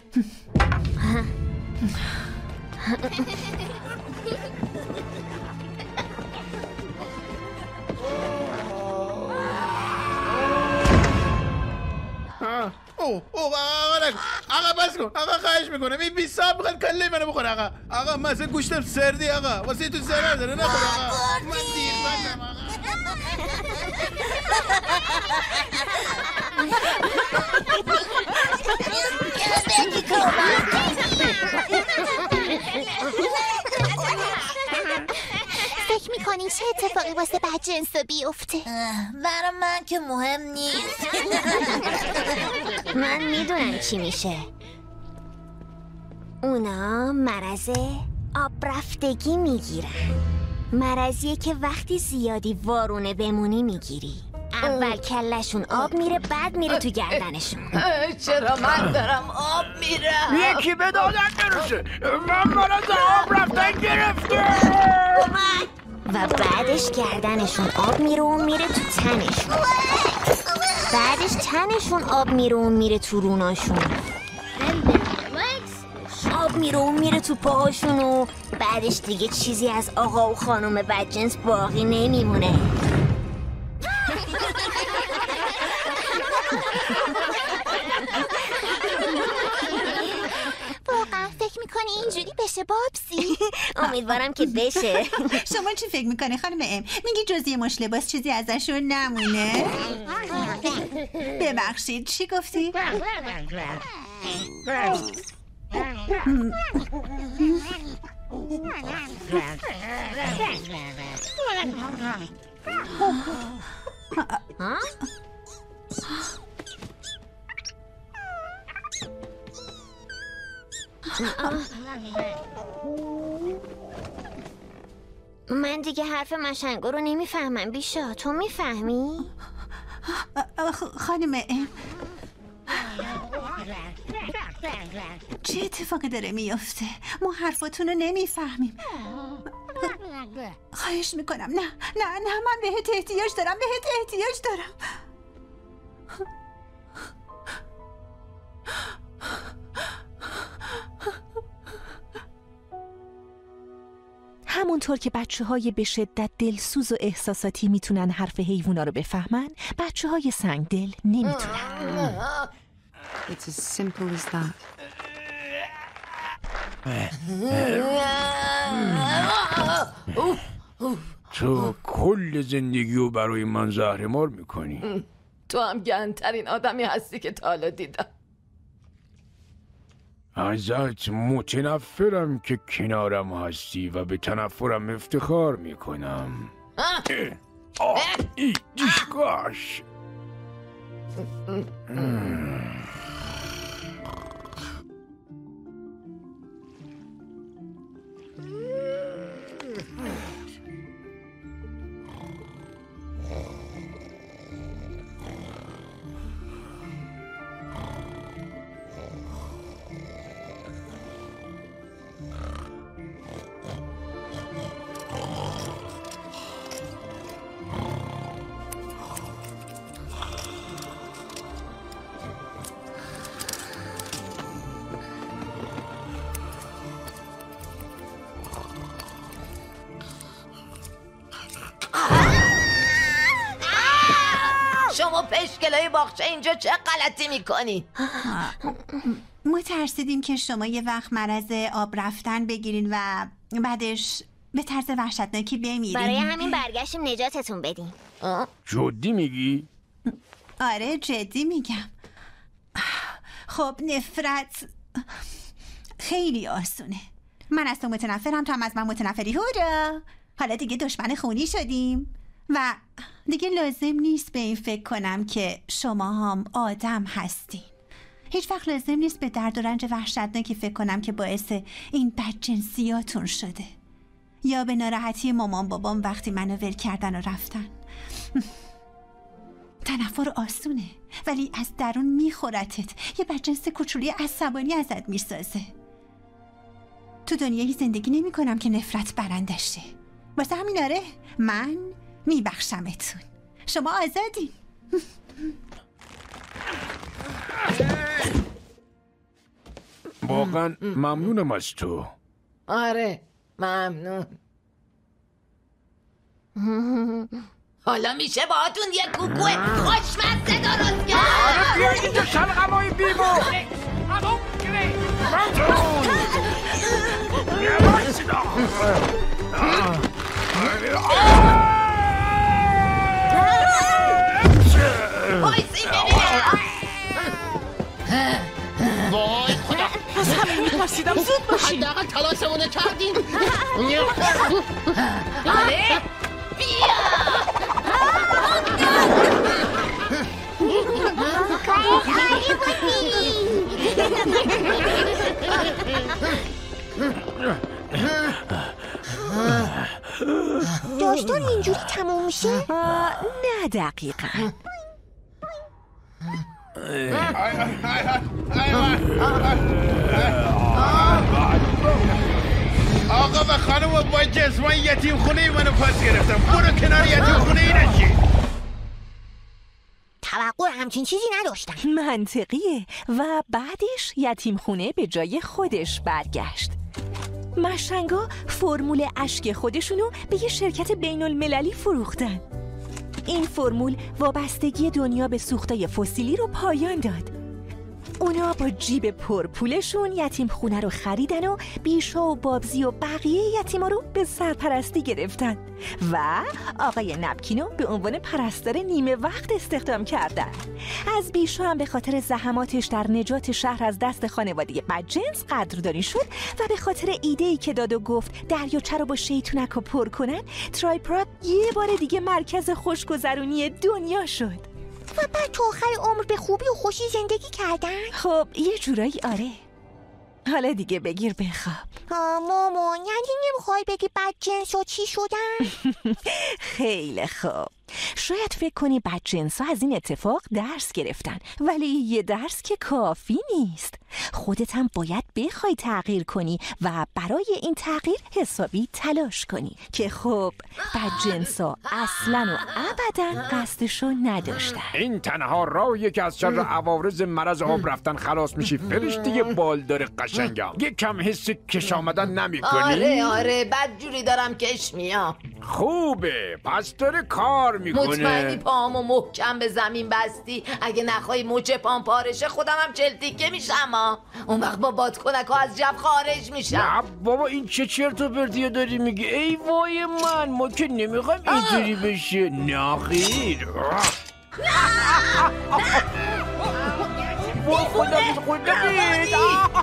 آقا بس کن. آقا خواهش میکنم این 20 ساعت میخواد کله منو بخوره. آقا مثلا گوشتم سردی. آقا واسه تو ضرر داره نخور. آقا من دیر بندم. میکنین چه اتفاقی واسه بدجنسا بیفته؟ برای من که مهم نیست. من میدونم چی میشه. اونا مرض آب رفتگی میگیرن. مرضیه که وقتی زیادی وارونه بمونی میگیری. اول کلشون آب میره، بعد میره تو گردنشون. چرا من دارم آب میرم؟ یکی به دادن نرسه. من مرض آب رفتن گرفته. و بعدش گردنشون آب میره و میره تو تنشون. بعدش تنشون آب میره و میره تو روناشون. آب میره و میره تو پاهاشون و بعدش دیگه چیزی از آقا و خانم بدجنس باقی نمیمونه. واقعا فکر میکنی اینجوری بشه بابسی؟ امیدوارم که بشه. شما چی فکر میکنی خانم ام؟ میگی جز یه مش لباس چیزی ازشون نمونه؟ ببخشید چی گفتی؟ من دیگه حرف مشنگو رو نمیفهمم. بیشا تو میفهمی؟ خانم ام چه اتفاقی داره میفته؟ ما حرفاتون رو نمیفهمیم. خواهش میکنم نه من بهت احتیاج دارم. همونطور که بچه‌های به شدت دلسوز و احساساتی میتونن حرف حیوونا رو بفهمن، بچه‌های سنگدل نمیتونن. It's as simple as that. تو کل زندگی رو برای من زهرمار میکنی. تو هم گندترین آدمی هستی که تا حالا دیدم. ازت متنفرم که کنارم هستی و به تنفرم افتخار میکنم. دیشگاش شما پشکلای باغچه اینجا چه غلطی میکنی؟ ما ترسیدیم که شما یه وقت مرض آب رفتن بگیرین و بعدش به طرز وحشتناکی بمیرین. برای همین برگشتیم نجاتتون بدیم. جدی میگی؟ آره جدی میگم. خب نفرت خیلی آسونه. من از تو متنفرم، تو هم از من متنفری. هورا حالا دیگه دشمن خونی شدیم و دیگه لازم نیست به این فکر کنم که شما هم آدم هستین. هیچ وقت لازم نیست به درد و رنج وحشتناکی فکر کنم که باعث این بدجنسیاتون شده، یا به ناراحتی مامان بابام وقتی منو ول کردن و رفتن. تنفر آسونه ولی از درون میخورتت. یه بدجنس کوچولی عصبانی ازت میسازه. تو دنیایی زندگی نمی کنم که نفرت برندش شه. واسه همین آره من میبخشمتون. شما آزادین. واقعا ممنونم از تو. آره ممنون. حالا میشه باهاتون یه کوکو خوشمزه درست کرد. آره بیایید اینجا شلغمای بیبو. وای خدا. از همه میپرسی رسیدم زود باشین. حداقل تلاشمونه کردیم. آره بیا. داستان اینجوری تموم میشه؟ نه دقیقا. آقا و خانم با جسمان یتیم خونه منو پاس گرفتم. برو کنار یتیم خونه ای نشی. توقع همچین چیزی نداشتم. منطقیه. و بعدش یتیم خونه به جای خودش برگشت. مشنگا فرمول اشک خودشونو به یه شرکت بین المللی فروختن. این فرمول وابستگی دنیا به سوختای فسیلی رو پایان داد. اونا با جیب پرپولشون یتیم خونه رو خریدن و بیشا و بابزی و بقیه یتیما رو به سرپرستی گرفتن و آقای نپکینو به عنوان پرستار نیمه وقت استخدام کردن. از بیشا هم به خاطر زحماتش در نجات شهر از دست خانواده بدجنس قدردانی شد و به خاطر ایده‌ای که داد و گفت دریاچه رو با شیطونک‌ها پر کنن، ترایپرات یه بار دیگه مرکز خوشگذرونی دنیا شد. و بعد تو آخر عمر به خوبی و خوشی زندگی کردن؟ خب یه جورایی آره. حالا دیگه بگیر بخواب. مامان یعنی نمیخوای بگی بدجنس‌ها چی شدن؟ خیلی خوب. شاید فکر کنی بدجنس‌ها از این اتفاق درس گرفتن، ولی یه درس که کافی نیست. خودت هم باید بخوای تغییر کنی و برای این تغییر حسابی تلاش کنی که خب بدجنس‌ها اصلاً و ابداً قصدشو نداشتن. این تنها راهیه که از شر عوارض مرض آب رفتن خلاص میشی. فرشته بالدار قشنگم، یه کم حس کش آمدن نمی کنی؟ آره بدجوری دارم کش میام. خوبه پس داره کار میکنه. مطمئنی پاهامو محکم به زمین بستی؟ اگه نخوای مچ پام پارشه خودم هم چلتیکه میشم. اون وقت با بادکنک ها از جب خارج میشم. نه بابا این چه چرت و پرتیه داری میگی؟ ای وای من، ما که نمیخوایم اینجوری بشه. نخیر. وای خدا بید خدا بید.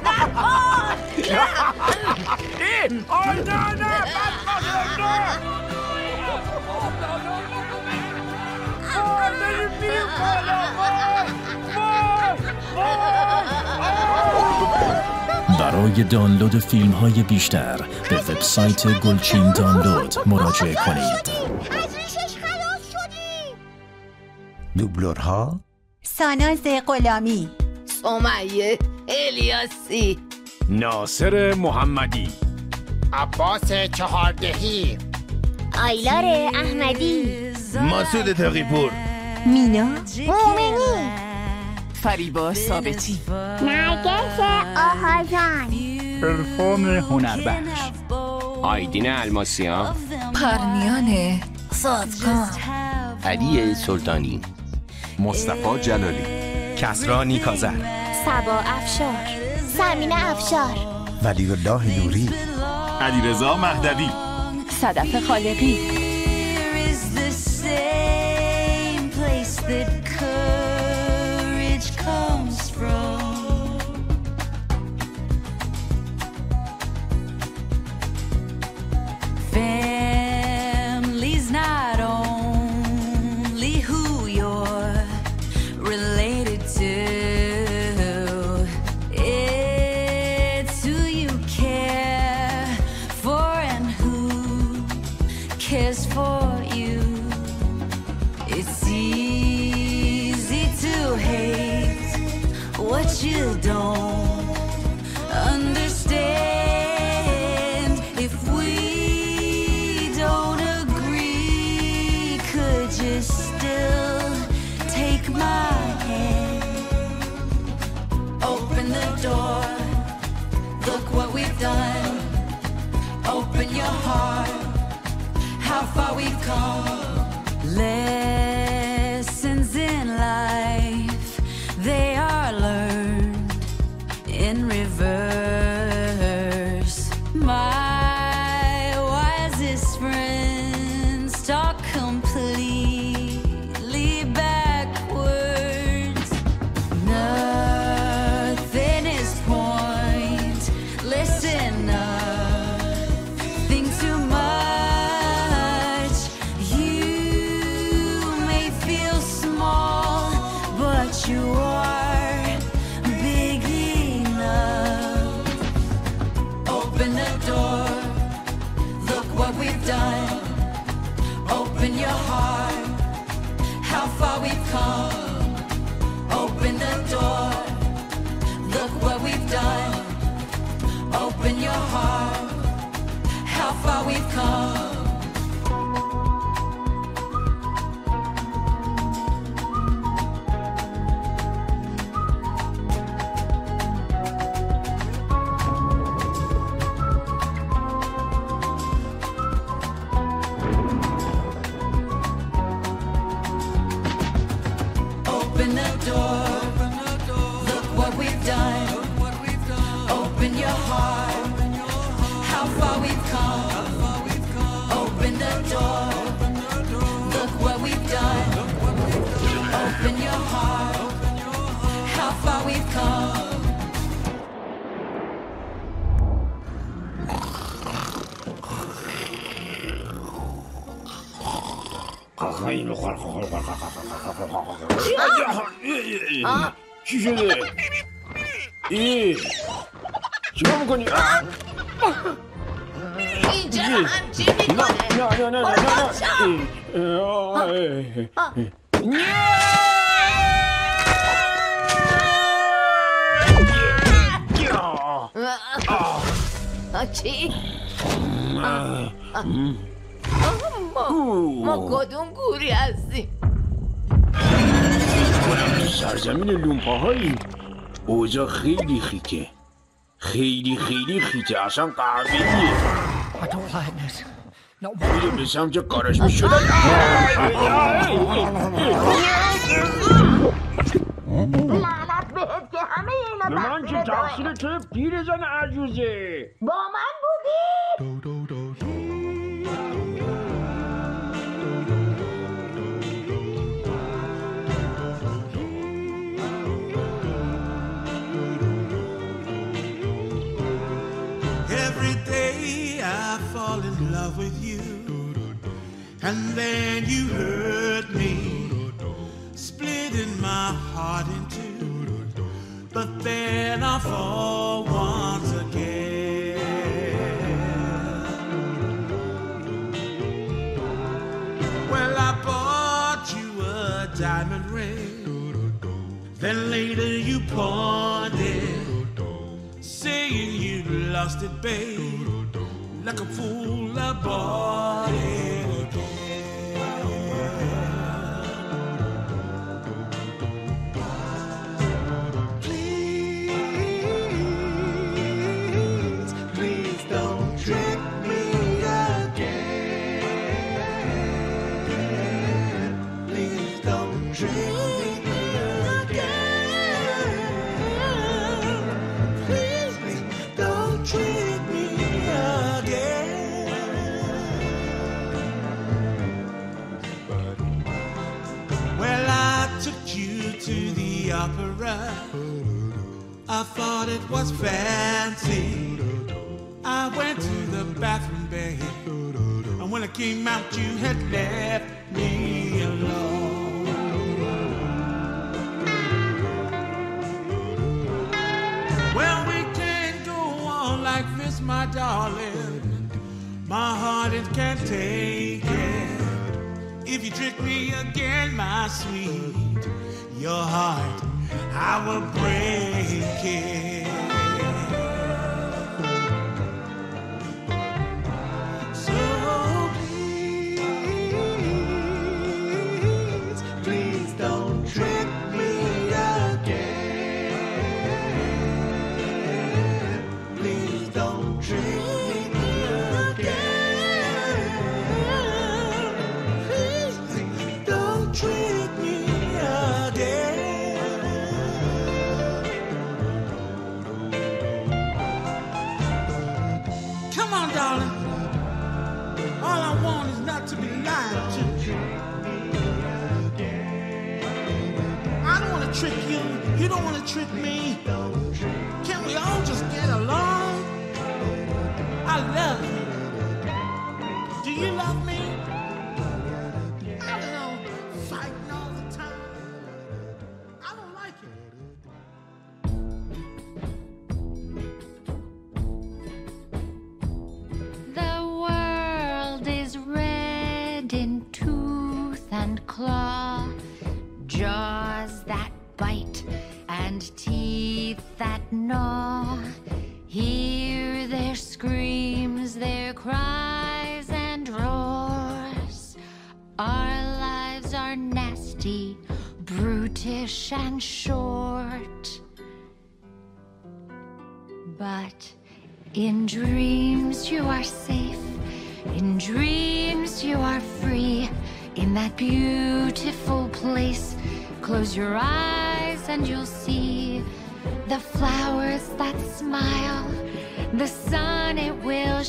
برای دانلود فیلم های بیشتر به وبسایت گلچین دانلود مراجعه کنید. از ریشش خلاص شدیم. دوبلورها ساناز غلامی، سمیه الیاسی، ناصر محمدی، عباس چهاردهی، آیلار احمدی، مسعود تقی‌پور، مینا مومنی، فریبا ثابتی، نرگس آهازان، عرفان هنربخش، آیدین الماسیان، پرمیان صادقان، علی سلطانی، مصطفی جلالی، کسرا نیکازر، سبا افشار، سمینه افشار، ولی الله نوری، علیرضا مهدوی، صدف خالقی. Lessons in life, they are learned in reverse. My wisest friends talk completely backwards. Nothing is pointless. done. Open your heart, how far we've come. Open the door, look what we've done. Open your heart, how far we've come. Open the door, look what we've done. Open your heart, how far we've come. Open the door, look what we've done. Open your heart, how far we've come. چی شده؟ چیکار میکنی؟ اینجا رو همچی میکنه. چی؟ ما کدوم گوری هستیم؟ سرزمین لومپاهایی. اوضاع خیلی خیته، خیلی خیته، اصلا قهوه‌ایه. میره به سمت کارش میشده. لعنت بهت که همه اینا من که تقصیر توی پیرزن عجوزه. با من بودی؟ Every day I fall in love with you, and then you hurt me, splitting my heart in two. But then I fall once again. Well, I bought you a diamond ring, then later you pawned it, saying you lost it, babe. Like a fool, I bought it again. Please, please don't trick me again. Please don't trick me again. Please, don't trick me again. Well, I took you to the opera. I thought it was fancy. I went to the bathroom, babe, and when I came out, you had left me alone. Well, we can't go on like this, my darling. My heart, it can't take it. If you trick me again, my sweet, your heart, I will break it. So please, please don't trick me again. Please don't trick me again. Please, don't trick me again. Come on, darling. All I want is not to be lied to. I don't want to trick you. You don't want to trick me. Can we all just get along? I love you. Do you love me? I don't know. Fighting all the time. I don't like it. The world is and in tooth and claw, jaws that bite and teeth that gnaw. Hear their screams, their cries and roars. Our lives are nasty, brutish and short. But in dreams you are safe, in dreams you are free. In that beautiful place, close your eyes and you'll see the flowers that smile, the sun it will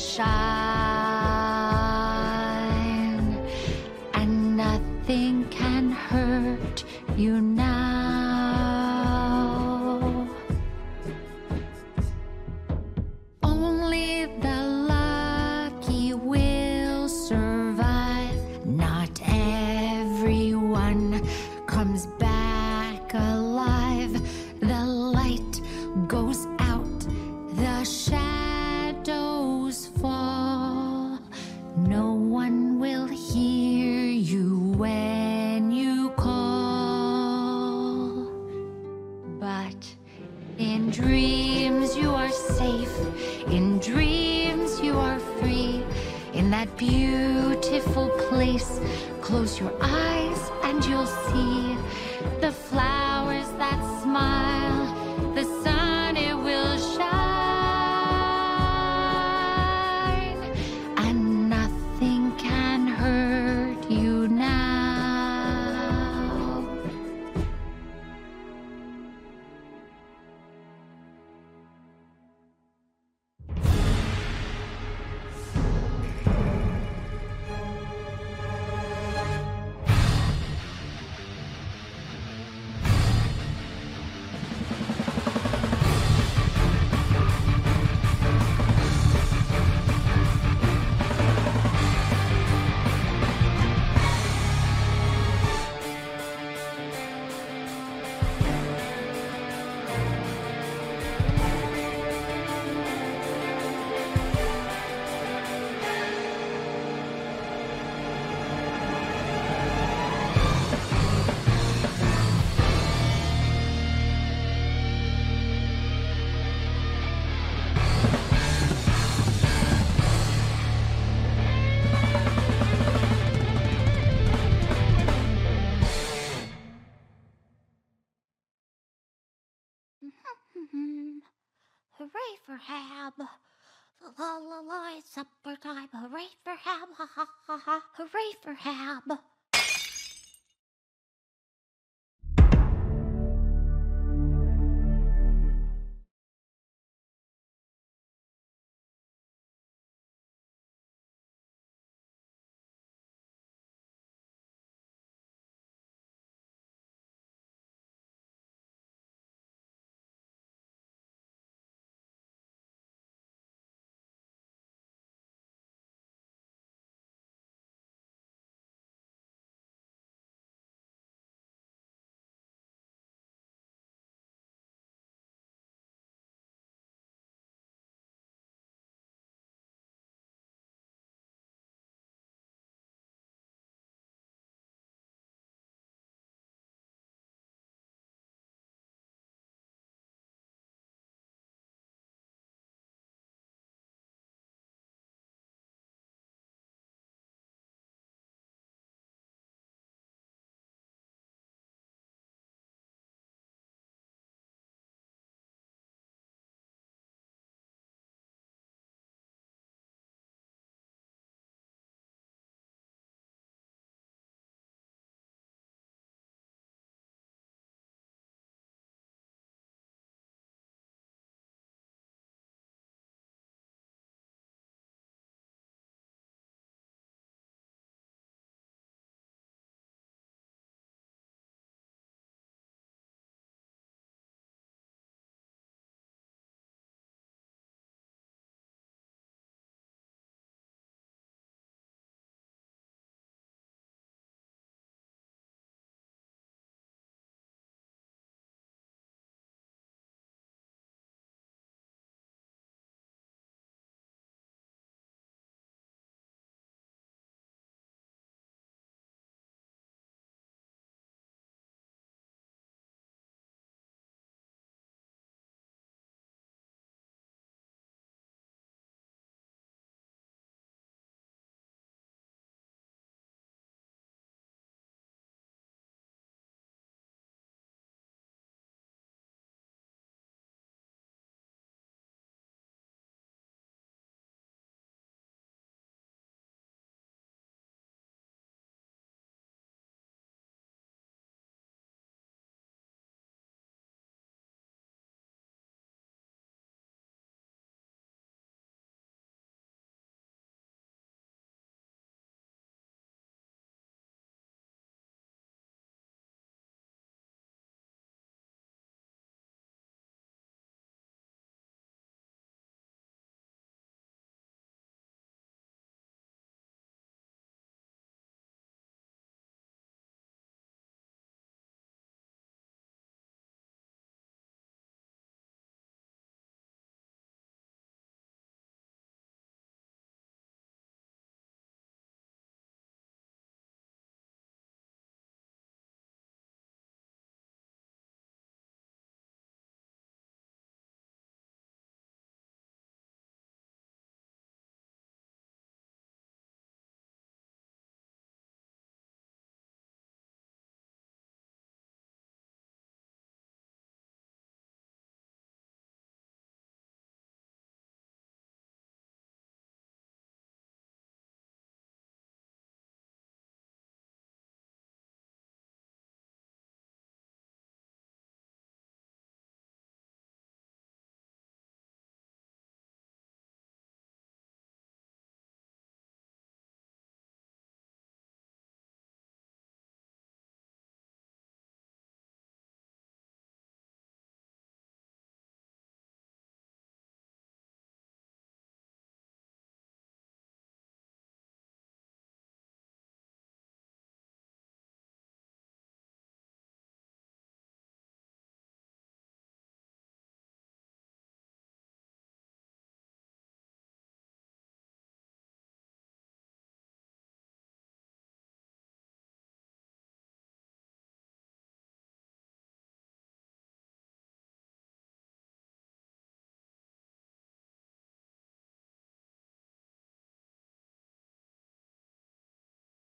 shine, and nothing can hurt you now. Only the lucky will survive. Not everyone comes back alive. The light goes out, the shadows fall. No one will hear you when you call. But in dreams you are safe, in dreams you are free. In that beautiful place, close your eyes and you'll see the flowers that smile, the sun it will shine, and nothing can hurt you now. Hooray for Ham! La la la, it's supper time. Hooray for Ham! Ha ha ha ha! Hooray for Ham!